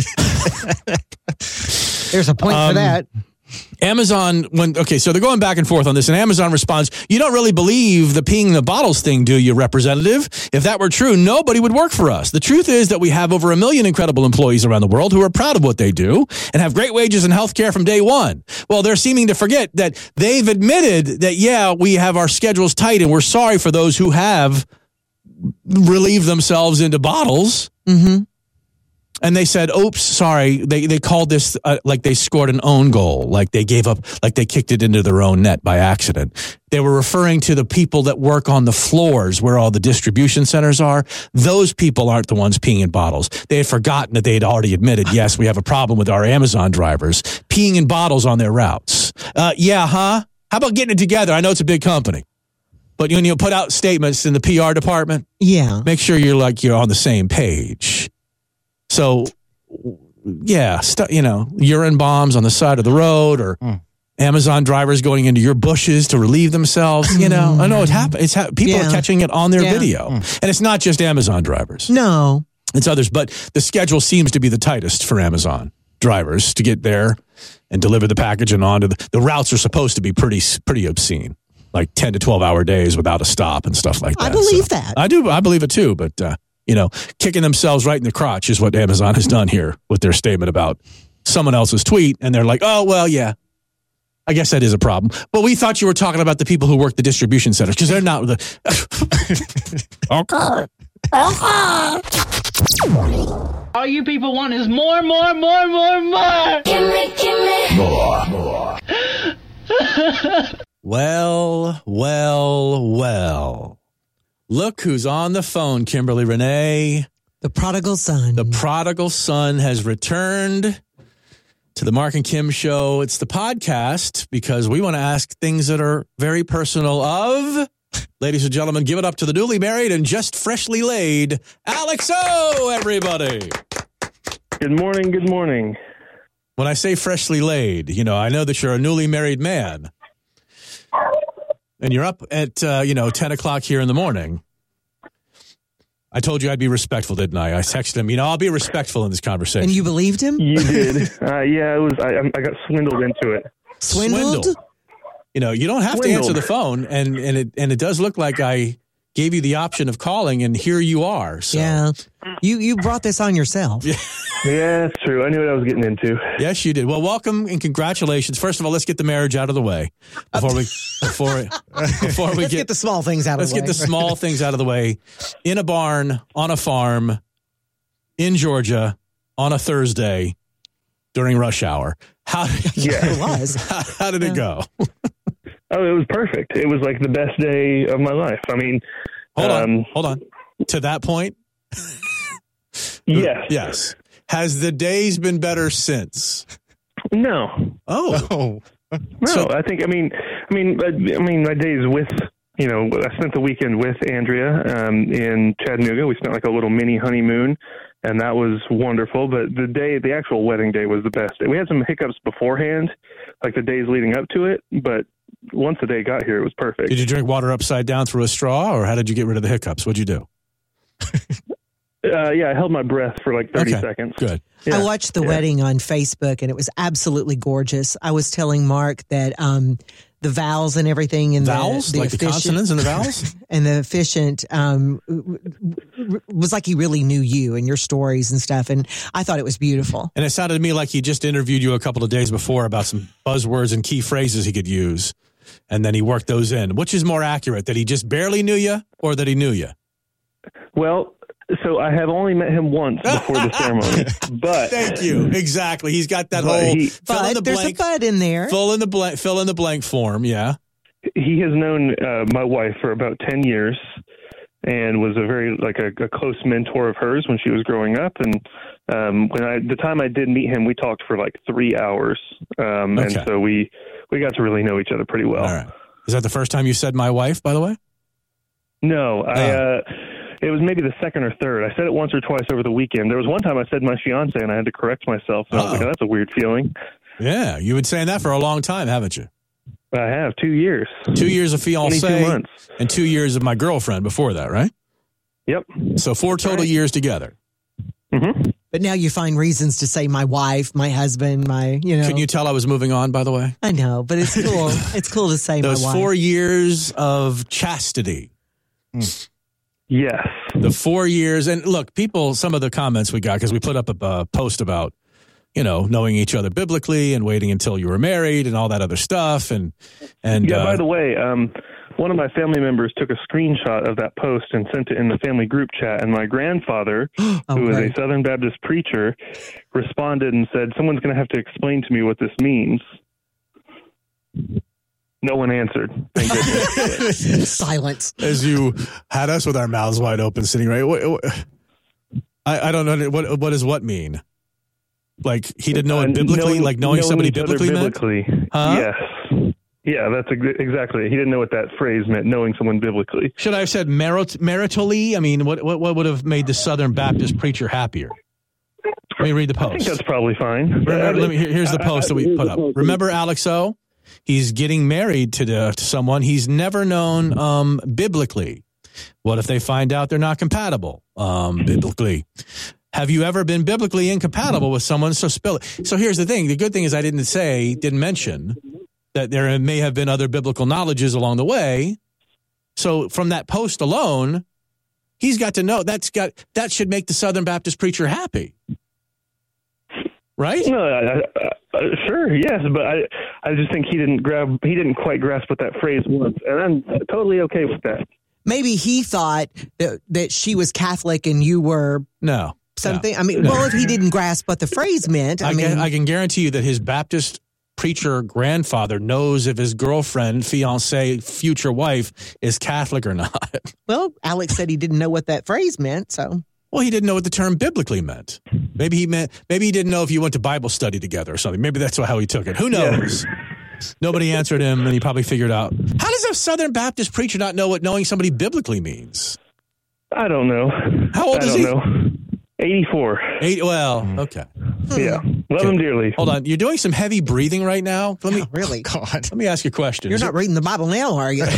There's a point Um, for that. Amazon, when okay, so they're going back and forth on this, and Amazon responds, you don't really believe the peeing in the bottles thing, do you, Representative? If that were true, nobody would work for us. The truth is that we have over a million incredible employees around the world who are proud of what they do and have great wages and health care from day one. Well, they're seeming to forget that they've admitted that, yeah, we have our schedules tight, and we're sorry for those who have relieved themselves into bottles. Mm-hmm. And they said, oops, sorry. They they called this uh, like they scored an own goal, like they gave up, like they kicked it into their own net by accident. They were referring to the people that work on the floors where all the distribution centers are. Those people aren't the ones peeing in bottles. They had forgotten that they had already admitted, yes, we have a problem with our Amazon drivers peeing in bottles on their routes. Uh, yeah, huh? How about getting it together? I know it's a big company. But when you put out statements in the P R department, Yeah. make sure you're like you're on the same page. So, yeah, st- you know, urine bombs on the side of the road or mm. Amazon drivers going into your bushes to relieve themselves. You know, I know it happens. It's ha- people Yeah. are catching it on their Yeah. video. Mm. And it's not just Amazon drivers. No. It's others. But the schedule seems to be the tightest for Amazon drivers to get there and deliver the package and on to the, the routes are supposed to be pretty, pretty obscene. Like ten to twelve hour days without a stop and stuff like that. I believe So, that. I do. I believe it too. But, uh, you know, kicking themselves right in the crotch is what Amazon has done here with their statement about someone else's tweet. And they're like, oh, well, yeah, I guess that is a problem. But we thought you were talking about the people who work the distribution centers because they're not the. Okay. All you people want is more, more, more, more, more. Give me, give me. More, more. Well, well, well. Look who's on the phone, Kimberly Renee. The prodigal son. The prodigal son has returned to the Mark and Kim show. It's the podcast because we want to ask things that are very personal of, ladies and gentlemen, give it up to the newly married and just freshly laid Alex O, everybody. Good morning, good morning. When I say freshly laid, you know, I know that you're a newly married man. And you're up at, uh, you know, ten o'clock here in the morning. I told you I'd be respectful, didn't I? I texted him, you know, I'll be respectful in this conversation. And you believed him? You did. uh, yeah, it was. I, I got swindled into it. Swindled? Swindle. You know, you don't have Swindled. to answer the phone, and, and, it, and it does look like I gave you the option of calling, and here you are. So. Yeah. You you brought this on yourself. Yeah. Yeah, it's true. I knew what I was getting into. Yes, you did. Well, welcome and congratulations. First of all, let's get the marriage out of the way before we before before we Let's get, the small things out let's of the get way. the small things out of the way. In a barn, on a farm, in Georgia, on a Thursday during rush hour. How Yeah. It was. how, how did it go? Oh, it was perfect. It was like the best day of my life. I mean, Hold on, um, hold on. to that point? Yes. Yes. Has the days been better since? No. Oh. Oh, No, So- I think, I mean, I mean, I I mean, my days with, you know, I spent the weekend with Andrea um, in Chattanooga. We spent like a little mini honeymoon, and that was wonderful. But the day, the actual wedding day was the best. We had some hiccups beforehand, like the days leading up to it, but once the day got here, it was perfect. Did you drink water upside down through a straw, or how did you get rid of the hiccups? What'd you do? Uh, yeah, I held my breath for like thirty Okay, seconds. good. Yeah, I watched the yeah. wedding on Facebook, and it was absolutely gorgeous. I was telling Mark that um, the vowels and everything, and Vowels? the, the like the efficient- consonants and the vowels? and the efficient um, w- w- was like he really knew you and your stories and stuff. And I thought it was beautiful. And it sounded to me like he just interviewed you a couple of days before about some buzzwords and key phrases he could use. And then he worked those in. Which is more accurate, that he just barely knew you or that he knew you? Well, so I have only met him once before the ceremony, but Thank you. Exactly. He's got that But whole he- fill in the But there's blank, a but in there. fill in the blank, fill in the blank form. Yeah. he has known uh, my wife for about ten years and was a very like a, a close mentor of hers when she was growing up. And um, when I the time I did meet him, we talked for like three hours, um, and Okay. so we we got to really know each other pretty well. All right. Is that the first time you said my wife, by the way? No, I. Oh. Uh, it was maybe the second or third. I said it once or twice over the weekend. There was one time I said my fiance, and I had to correct myself. And I was like, Uh-oh. oh, that's a weird feeling. Yeah. You've been saying that for a long time, haven't you? I have two years. Two years of fiance twenty-two months. and two years of my girlfriend before that, right? Yep. So four total right. years together. Mm-hmm. But now you find reasons to say my wife, my husband, my, you know. Can you tell I was moving on, by the way? I know, but it's cool. It's cool to say Those my wife. four years of chastity. Yes. The four years. And look, people, some of the comments we got, because we put up a uh, post about, you know, knowing each other biblically and waiting until you were married and all that other stuff. And, and Yeah, uh, by the way, um, one of my family members took a screenshot of that post and sent it in the family group chat. And my grandfather, Oh, who was great. a Southern Baptist preacher, responded and said, someone's going to have to explain to me what this means. No one answered. Thank goodness. Silence. as you had us with our mouths wide open sitting right. What, what, I, I don't know. What, what does what mean? Like he didn't know it Uh, biblically, knowing- like knowing, somebody each other biblically meant? biblically. Huh? Yes. Yeah, that's ex- exactly. He didn't know what that phrase meant, knowing someone biblically. Should I have said merit, maritally? I mean, what, what, what would have made the Southern Baptist preacher happier? Let me read the I think post. that's probably fine. Remember, let me, here- here's the I- post that we put up. Remember Alex O? He's getting married to, the, to someone he's never known um, biblically. What if they find out they're not compatible um, biblically? Have you ever been biblically incompatible with someone? So spill it. So here's the thing. The good thing is I didn't say, didn't mention that there may have been other biblical knowledges along the way. So from that post alone, he's got to know that's got that should make the Southern Baptist preacher happy. Right? No, I, I, uh, sure, yes, but I, I just think he didn't grab, he didn't quite grasp what that phrase was, and I'm totally okay with that. Maybe he thought that, that she was Catholic and you were No. something. no. I mean, well, if he didn't grasp what the phrase meant, I, I, mean, can, I can guarantee you that his Baptist preacher grandfather knows if his girlfriend, fiance, future wife is Catholic or not. well, Alex said he didn't know what that phrase meant. So Well, he didn't know what the term biblically meant. Maybe he meant. Maybe he didn't know if you went to Bible study together or something. Maybe that's how he took it. Who knows? Nobody answered him, and he probably figured out. How does a Southern Baptist preacher not know what knowing somebody biblically means? I don't know. How old I is don't he? know. eighty-four. Eight. Well, okay. Yeah, love him dearly. Hold on. You're doing some heavy breathing right now. Let me. oh, really, God. Let me ask you a question. you're Is not reading the Bible now, are you?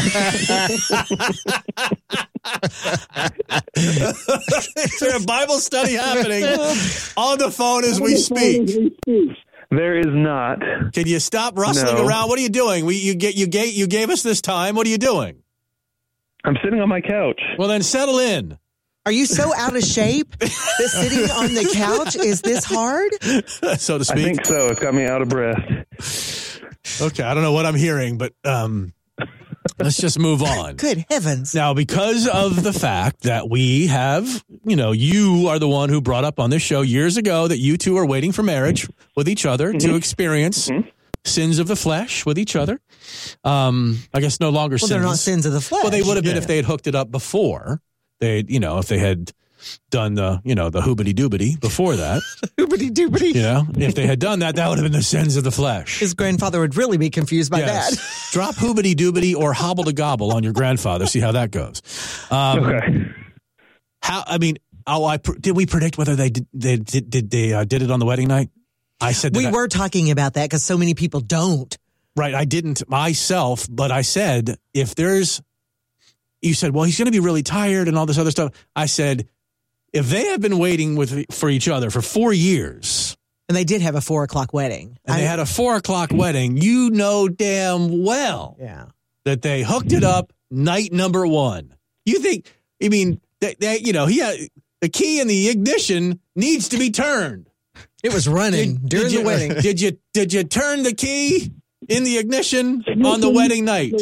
Is there a Bible study happening on the phone as we speak? There is not. Can you stop rustling No. around? What are you doing? We you get you gave you gave us this time. What are you doing? I'm sitting on my couch. Well, then settle in, Are you so out of shape that sitting on the couch is this hard? so to I speak. think so. It's got me out of breath. Okay, I don't know what I'm hearing, but um, let's just move on. Good heavens. Now, because of the fact that we have, you know, you are the one who brought up on this show years ago that you two are waiting for marriage with each other to experience sins of the flesh with each other. Um, I guess no longer Well, sins. they're not sins of the flesh. Well, they would have been Yeah. if they had hooked it up before. they, you know, if they had done the, you know, the hoobity doobity before that. Hoobity doobity. You know, if they had done that, that would have been the sins of the flesh. His grandfather would really be confused by Yes. that. Drop hoobity doobity or hobble to gobble on your grandfather. See how that goes. Um, Okay. How, I mean, oh, I did we predict whether they did, they did, did they uh, did it on the wedding night? I said that We I- were talking about that because so many people don't. Right, I didn't myself, but I said, if there's, you said, well, he's going to be really tired and all this other stuff. I said, if they have been waiting with for each other for four years, And they did have a four o'clock wedding. and they I- had a four o'clock wedding, you know damn well Yeah. that they hooked it up night number one. You think, I mean, that, that you know, he had, the key in the ignition needs to be turned. It was running Did- during did you, the wedding. Did you did you turn the key in the ignition on the wedding night?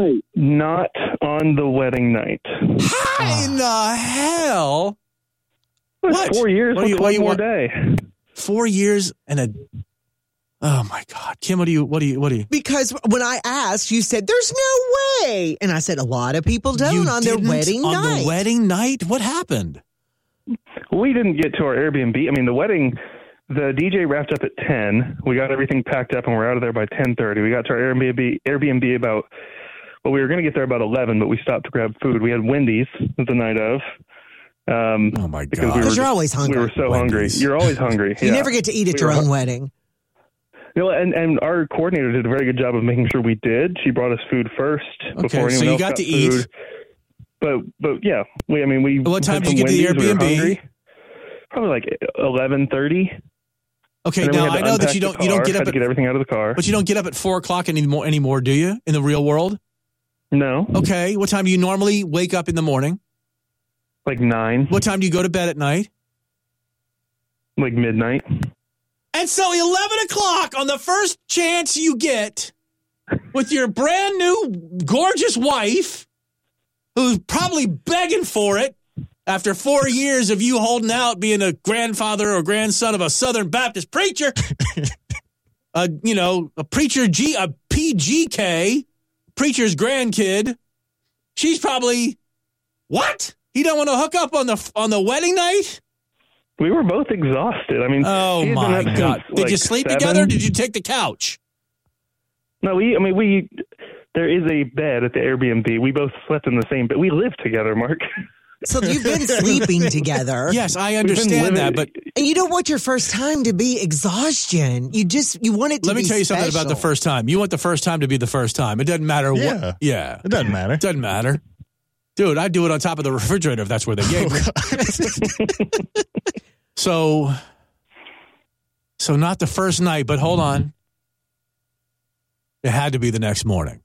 Not on the wedding night. How in the hell? It's What? Four years. What do you- What's what do you one more want? day? Four years and a. Oh my God, Kim! What do you? What do you? What do you? Because when I asked, you said, there's no way. And I said, a lot of people don't You on their didn't wedding on night. the wedding night. What happened? We didn't get to our Airbnb. I mean, the wedding, the D J wrapped up at ten. We got everything packed up and we're out of there by ten thirty. We got to our Airbnb Airbnb about, well, we were going to get there about eleven, but we stopped to grab food. We had Wendy's the night of. Um, Oh my because God! we were Because you're just- always hungry. We were so Wendy's. hungry. You're always hungry. You yeah. never get to eat at We your were own hu- wedding. You know, and, and our coordinator did a very good job of making sure we did. She brought us food first Okay, before anyone so you else got got to eat. food. But but yeah, we I mean we. What time had did you some get to the Wendy's. We were Airbnb? hungry. Probably like eleven thirty. Okay, And then we now had I to know that unpack you the don't you don't car, get had up to at, get everything out of the car. but you don't get up at four o'clock anymore anymore, do you? In the real world? No, Okay, what time do you normally wake up in the morning? like nine, What time do you go to bed at night? like midnight. And so eleven o'clock on the first chance you get with your brand new gorgeous wife who's probably begging for it after four years of you holding out being a grandfather or grandson of a Southern Baptist preacher, a, you know, a preacher, G, a P G K, preacher's grandkid. She's probably, what? He don't want to hook up on the on the wedding night? We were both exhausted. I mean, Oh he had been my up since, God. Did like, you sleep seven. together or did you take the couch? No, we. I mean, we. There is a bed at the Airbnb. We both slept in the same bed. We live together, Mark. So you've been sleeping together. Yes, I We've been understand living- that, but And you don't want your first time to be exhaustion. You just, you want it to let me be tell you something about the special. first time. You want the first time to be the first time. It doesn't matter Yeah. what. Yeah. It doesn't matter. It doesn't matter. Dude, I'd do it on top of the refrigerator if that's where they gave me. So, so not the first night, but hold on. It had to be the next morning.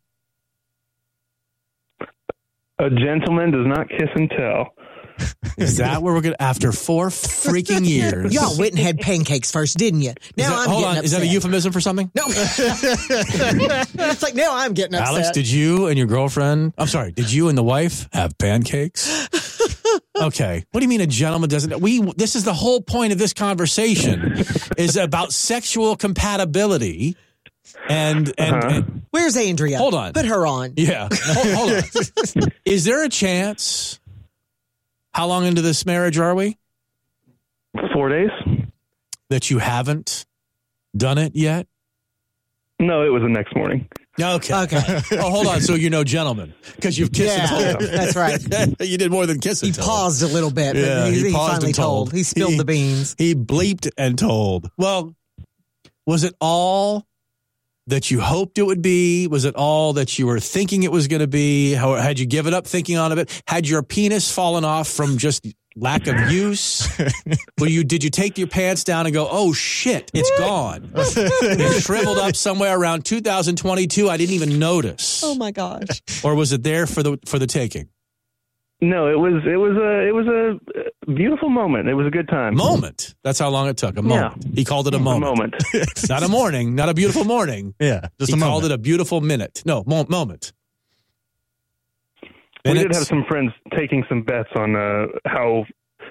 A gentleman does not kiss and tell. Is that where we're going to, after four freaking years? Y'all went and had pancakes first, didn't you? Is Now that- I'm hold getting on. Is that a upset. euphemism for something? No. It's like, now I'm getting upset. Alex, did you and your girlfriend, I'm sorry, did you and the wife have pancakes? Okay. What do you mean a gentleman doesn't? We, this is the whole point of this conversation is about sexual compatibility and, and, Uh-huh. and Where's Andrea? Hold on. Put her on. yeah, hold, hold on. Is there a chance, how long into this marriage are we, Four days? that you haven't done it yet? No, it was the next morning. Okay. Okay. Oh, hold on. So you're no gentleman because you've kissed Yeah, and told. that's right. You did more than kiss and He tell. paused a little bit, but Yeah, he, he he paused finally and told. told. He spilled He- the beans. He bleeped and told. Well, was it all that you hoped it would be? Was it all that you were thinking it was going to be? How, had you given up thinking on it? Had your penis fallen off from just lack of use? Were you, did you take your pants down and go, oh shit, it's gone? It shriveled up somewhere around two thousand twenty-two. I didn't even notice. Oh my gosh. Or was it there for the for the taking? No, it was it was a it was a beautiful moment. It was a good time. Moment. That's how long it took. A moment. He called it a A moment. moment. Not a morning. Not a beautiful morning. Yeah, just he a called moment. it a beautiful minute. No, mo- moment. We did Minutes? have some friends taking some bets on uh, how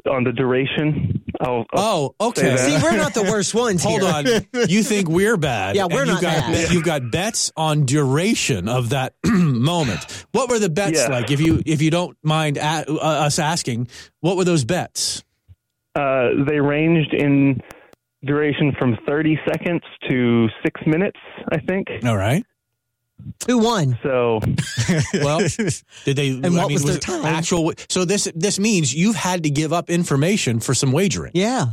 on the duration. I'll, I'll Oh, okay. say See, that. we're not the worst ones Hold here. on. You think we're bad? Yeah, we're and not you've got, bad. You've got bets on duration of that moment. What were the bets Yeah. like? If you if you don't mind a, uh, us asking, what were those bets? Uh, they ranged in duration from thirty seconds to six minutes, I think. All right. Who won? So, Well, did they? And what was their it time? Actual. So this this means you've had to give up information for some wagering. Yeah.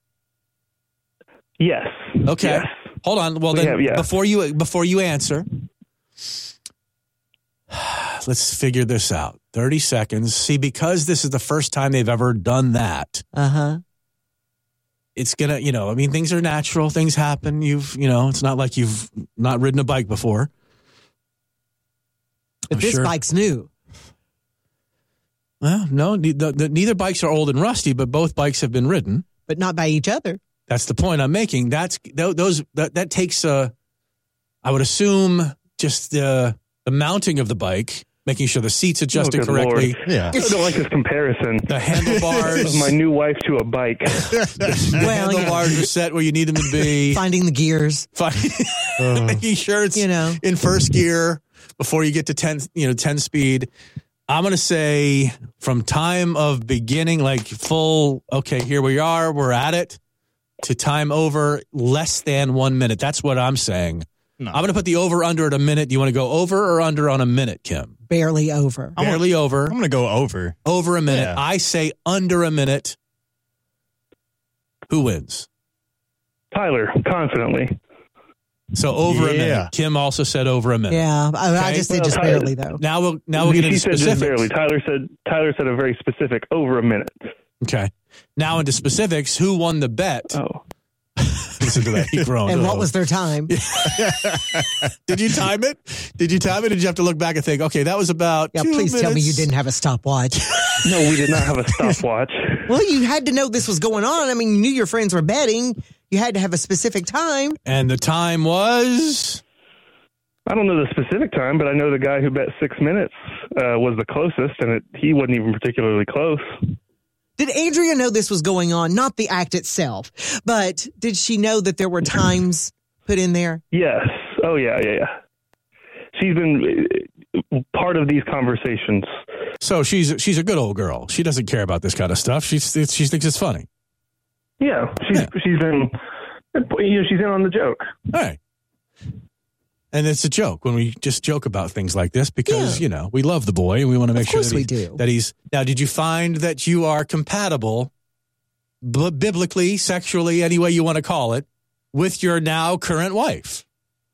yes. Okay. Yes. Hold on. Well, We then have, yeah. before you before you answer, let's figure this out. Thirty seconds. See, because this is the first time they've ever done that. Uh huh. It's gonna, you know, I mean, things are natural. Things happen. You've, you know, it's not like you've not ridden a bike before. But I'm this sure. bike's new. Well, no, ne- the, the, neither bikes are old and rusty, but both bikes have been ridden. But not by each other. That's the point I'm making. That's tho- those that, that takes uh I would assume just the the mounting of the bike, making sure the seats adjusted Oh, good correctly, Lord. Yeah. I don't like this comparison the handlebars, of my new wife to a bike. the Well, you know. handlebars are set where you need them to be. Finding the gears. Fine. Making sure it's You know. in first gear before you get to ten, you know, ten speed. I'm going to say from time of beginning, like full, okay, here we are, we're at it, to time over less than one minute. That's what I'm saying. No. I'm going to put the over under at a minute. Do you want to go over or under on a minute, Kim? Barely over. I'm Barely over. I'm going to go over. Over a minute. Yeah. I say under a minute. Who wins? Tyler, confidently. So over a Yeah. minute. Kim also said over a minute. Yeah. I, I Okay. just said Well, just Tyler- barely, though. Now we'll now we'll get she into said just specifics. barely. Tyler said Tyler said a very specific over a minute. Okay. Now into specifics. Who won the bet? Oh, Listen to that. He groaned. And Oh. what was their time? Did you time it? Did you time it? Or did you have to look back and think, okay, that was about Yeah, two please tell me minutes. you didn't have a stopwatch. no, we did not have a stopwatch. Well, you had to know this was going on. I mean, you knew your friends were betting. You had to have a specific time. And the time was? I don't know the specific time, but I know the guy who bet six minutes uh, was the closest, and it, he wasn't even particularly close. Did Andrea know this was going on? Not the act itself, but did she know that there were times put in there? Yes. Oh, yeah, yeah, yeah. She's been uh, part of these conversations. So she's she's a good old girl. She doesn't care about this kind of stuff. She she thinks it's funny. Yeah, she's Yeah. she's been, you know, she's in on the joke. All right. And it's a joke when we just joke about things like this because, Yeah. you know, we love the boy and we want to make Of sure course that, we he- do. that he's. Now, did you find that you are compatible, b- biblically, sexually, any way you want to call it, with your now current wife?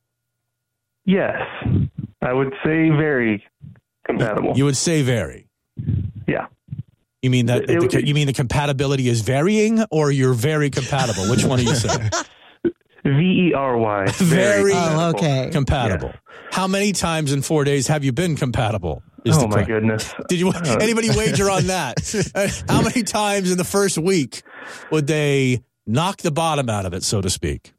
Yes, I would say very compatible. You would say very. yeah. You mean that? It- the, you mean the compatibility is varying, or you're very compatible? Which one are you saying? V E R Y. Very Oh, okay. compatible. How many times in four days have you been compatible? is Oh the my question. goodness. Did you Uh, anybody wager on that? Uh, How many times in the first week would they knock the bottom out of it, so to speak?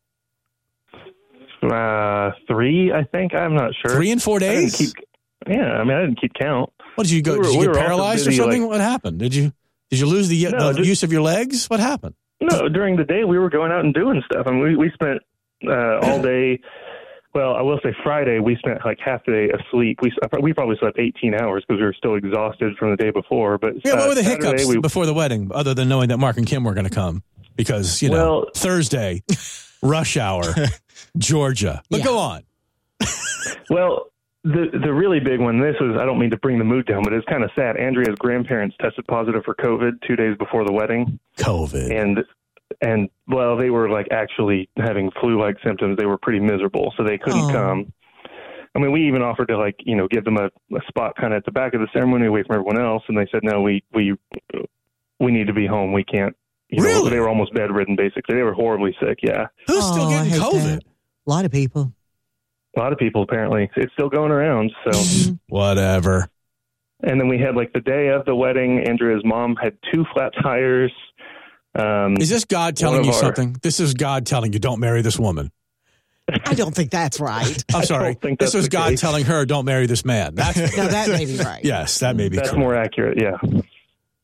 Uh, three, I think. I'm not sure. Three in four I didn't days? keep, yeah, I mean, I didn't keep count. What did you go? we were- did you we get were also paralyzed or busy, something? like- What happened? Did you did you lose the, No, the just- use of your legs? What happened? No, during the day we were going out and doing stuff. I mean, we, we spent uh, all day. Well, I will say Friday we spent like half the day asleep. We we probably slept eighteen hours because we were still exhausted from the day before. But Yeah, what uh, were the Saturday, hiccups we, before the wedding, other than knowing that Mark and Kim were going to come? Because, you know, Well- Thursday, rush hour, Georgia. But Yeah. go on. Well, the the really big one. This was. I don't mean to bring the mood down, but it's kind of sad. Andrea's grandparents tested positive for COVID two days before the wedding, COVID. and and well, they were like actually having flu-like symptoms. They were pretty miserable, so they couldn't Oh. come. I mean, we even offered to like you know give them a, a spot kind of at the back of the ceremony away from everyone else, and they said no, we we we need to be home. We can't. You know, Really? they were almost bedridden. Basically, they were horribly sick. Yeah, Who's still Oh, I getting hate COVID? that. A lot of people. a lot of people apparently. It's still going around. So. Mm-hmm. Whatever. And then we had like the day of the wedding, Andrea's mom had two flat tires. Um, Is this God telling One you of our- something? This is God telling you, don't marry this woman. I don't think that's right. I'm I sorry. don't think This that's was the God case. telling her, don't marry this man. That's Now that may be right. yes, that may be That's correct. more accurate, yeah.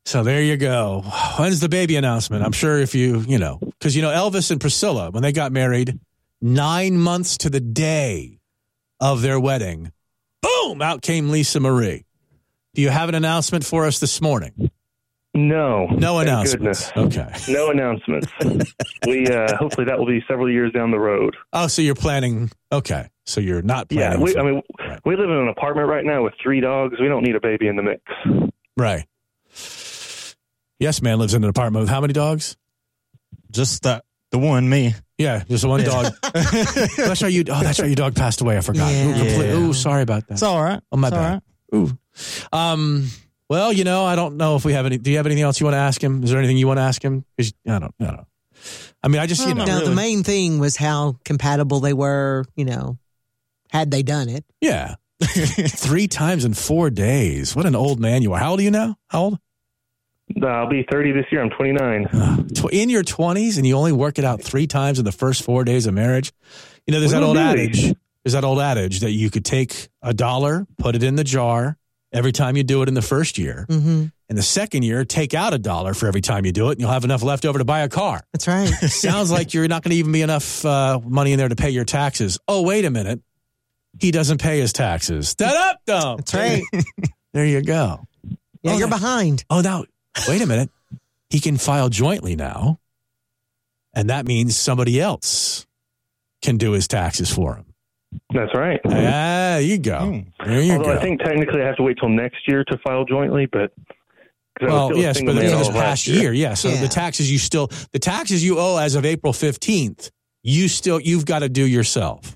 So there you go. When's the baby announcement? I'm sure if you, you know, because, you know, Elvis and Priscilla, when they got married, nine months to the day of their wedding, boom, out came Lisa Marie. Do you have an announcement for us this morning? No. No thank announcements. goodness. Okay. No announcements. we uh, hopefully that will be several years down the road. Oh, so you're planning. Okay. So you're not Yeah, planning. we, for, I mean, right. we live in an apartment right now with three dogs. We don't need a baby in the mix. Right. Yes, man lives in an apartment with how many dogs? Just that, the one, me. Yeah, just one dog. That's right. You. Oh, that's right. Your dog passed away. I forgot. Yeah. Ooh, complete- Yeah. ooh, sorry about that. It's all right. Oh, my It's all bad. right. Ooh. Um. Well, you know, I don't know if we have any. Do you have anything else you want to ask him? Is there anything you want to ask him? 'Cause I don't. I don't know. I mean, I just you know. No, really. the main thing was how compatible they were, you know, had they done it. Yeah. Three times in four days. What an old man you are. How old are you now? How old? Uh, I'll be thirty this year. I'm twenty-nine. Tw- In your twenties, and you only work it out three times in the first four days of marriage. You know, there's that Well, old really? adage. There's that old adage that you could take a dollar, put it in the jar every time you do it in the first year. Mm-hmm. In the second year, take out a dollar for every time you do it, and you'll have enough left over to buy a car. That's right. Sounds like you're not going to even be enough uh, money in there to pay your taxes. Oh, wait a minute. He doesn't pay his taxes. Da-da-dum. That's right. There you go. Yeah, Oh, you're that- behind. Oh, now, wait a minute. He can file jointly now, and that means somebody else can do his taxes for him. That's right. Ah, you go. Hmm. There you Although go. I think technically I have to wait till next year to file jointly, but 'cause I was Well, still a yes, single but man in this all of last past year, yeah. So Yeah. the taxes you still, the taxes you owe as of April fifteenth, you still, you've got to do yourself.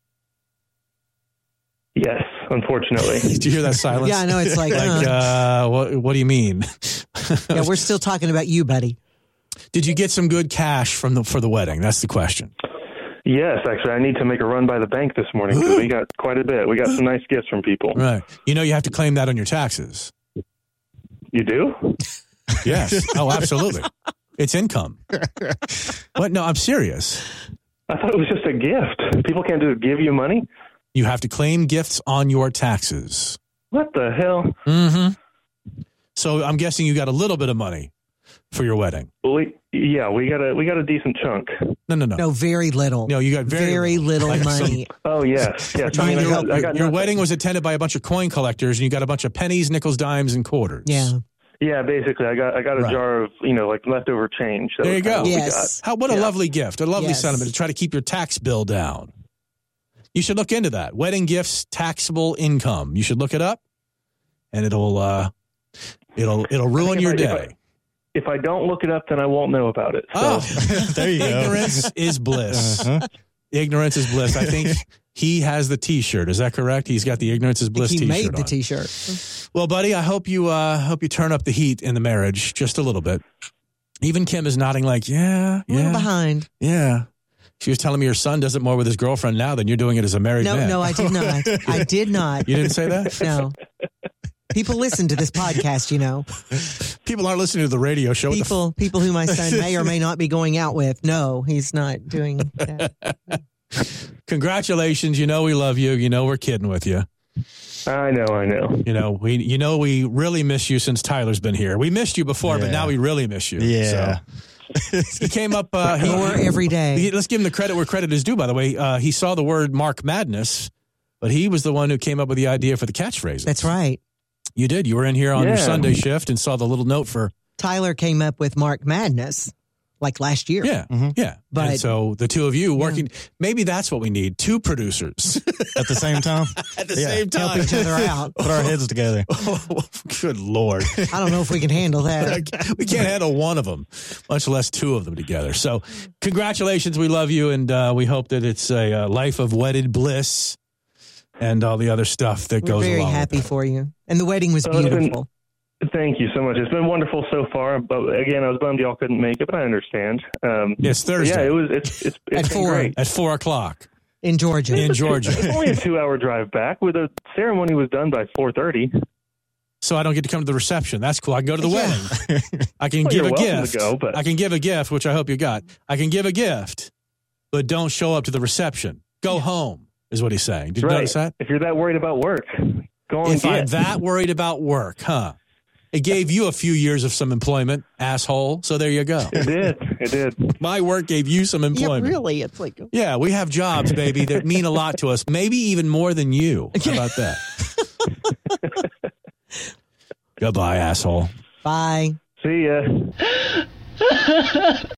Yes, unfortunately. Did you hear that silence? Yeah, I know. It's like, Like, uh, uh, what, what do you mean? yeah, we're still talking about you, buddy. Did you get some good cash from the for the wedding? That's the question. Yes, actually, I need to make a run by the bank this morning because we got quite a bit. We got some nice gifts from people. Right. You know, you have to claim that on your taxes. You do? Yes. Oh, absolutely. It's income. What? No, I'm serious. I thought it was just a gift. People can't just give you money. You have to claim gifts on your taxes. What the hell? Mm-hmm. So I'm guessing you got a little bit of money for your wedding. Well, we, yeah, we got a we got a decent chunk. No, no, no. No, very little. No, you got very, very little Like some- money. Oh yes, yes. trying I to got- help I Your, got your nothing. wedding was attended by a bunch of coin collectors, and you got a bunch of pennies, nickels, dimes, and quarters. Yeah. Yeah, basically, I got I got a Right. jar of you know like leftover change. That There was you kind go. of what we Yes. How? What a Yeah. lovely gift. A lovely Yes. sentiment to try to keep your tax bill down. You should look into that. Wedding gifts, taxable income. You should look it up, and it'll uh, it'll it'll ruin if your I- if day. I- If I don't look it up, then I won't know about it. So. Oh, There you go. ignorance is bliss. Uh-huh. Ignorance is bliss. I think he has the T-shirt. Is that correct? He's got the ignorance is bliss he T-shirt made the on. T-shirt. Well, buddy, I hope you uh, hope you turn up the heat in the marriage just a little bit. Even Kim is nodding like, yeah, A little yeah, behind. yeah. She was telling me her son does it more with his girlfriend now than you're doing it as a married No, man. no, I did not. I did not. You didn't say that? No. People listen to this podcast, you know. People aren't listening to the radio show. What the People, people who my son may or may not be going out with. No, he's not doing that. f- Congratulations. You know we love you. You know we're kidding with you. I know, I know. You know we you know we really miss you since Tyler's been here. We missed you before, but Yeah. now we really miss you. Yeah. So, he came up. Uh, he, More every day. he- let's give him the credit where credit is due. By the way, uh, he saw the word Mark Madness, but he was the one who came up with the idea for the catchphrase. That's right. You did. You were in here on your Yeah. Sunday shift and saw the little note for Tyler came up with Mark Madness like last year. yeah, yeah. But- and so the two of you working. Maybe that's what we need: two producers At the same time. at the Yeah. same Help time. each other out. Put our heads together. Good Lord. I don't know if we can handle that. We can't handle one of them, much less two of them together. So, congratulations. We love you, and uh, we hope that it's a uh, life of wedded bliss and all the other stuff that We're goes very along with happy it. for you. And the wedding was So it's been- beautiful. Thank you so much. It's been wonderful so far, but again, I was bummed y'all couldn't make it, but I understand. Um, It's Thursday. Yeah, it was. It's it's, it's At been four. great. At four o'clock In Georgia. in Georgia. It's only a two-hour drive back. With the ceremony was done by four thirty. So I don't get to come to the reception. That's cool. I can go to the Yeah. wedding. I can Well, give you're a welcome gift. to go, but- I can give a gift, which I hope you got. I can give a gift, but don't show up to the reception. Go home, is what he's saying. Did you Right. notice that? If you're that worried about work, go on. If I'm get. that worried about work, huh? It gave you a few years of some employment, asshole. So there you go. It did. It did. My work gave you some Yeah, employment. really. It's like, Yeah, we have jobs, baby, that mean a lot to us. Maybe even more than you. How about that? Goodbye, asshole. bye. See ya.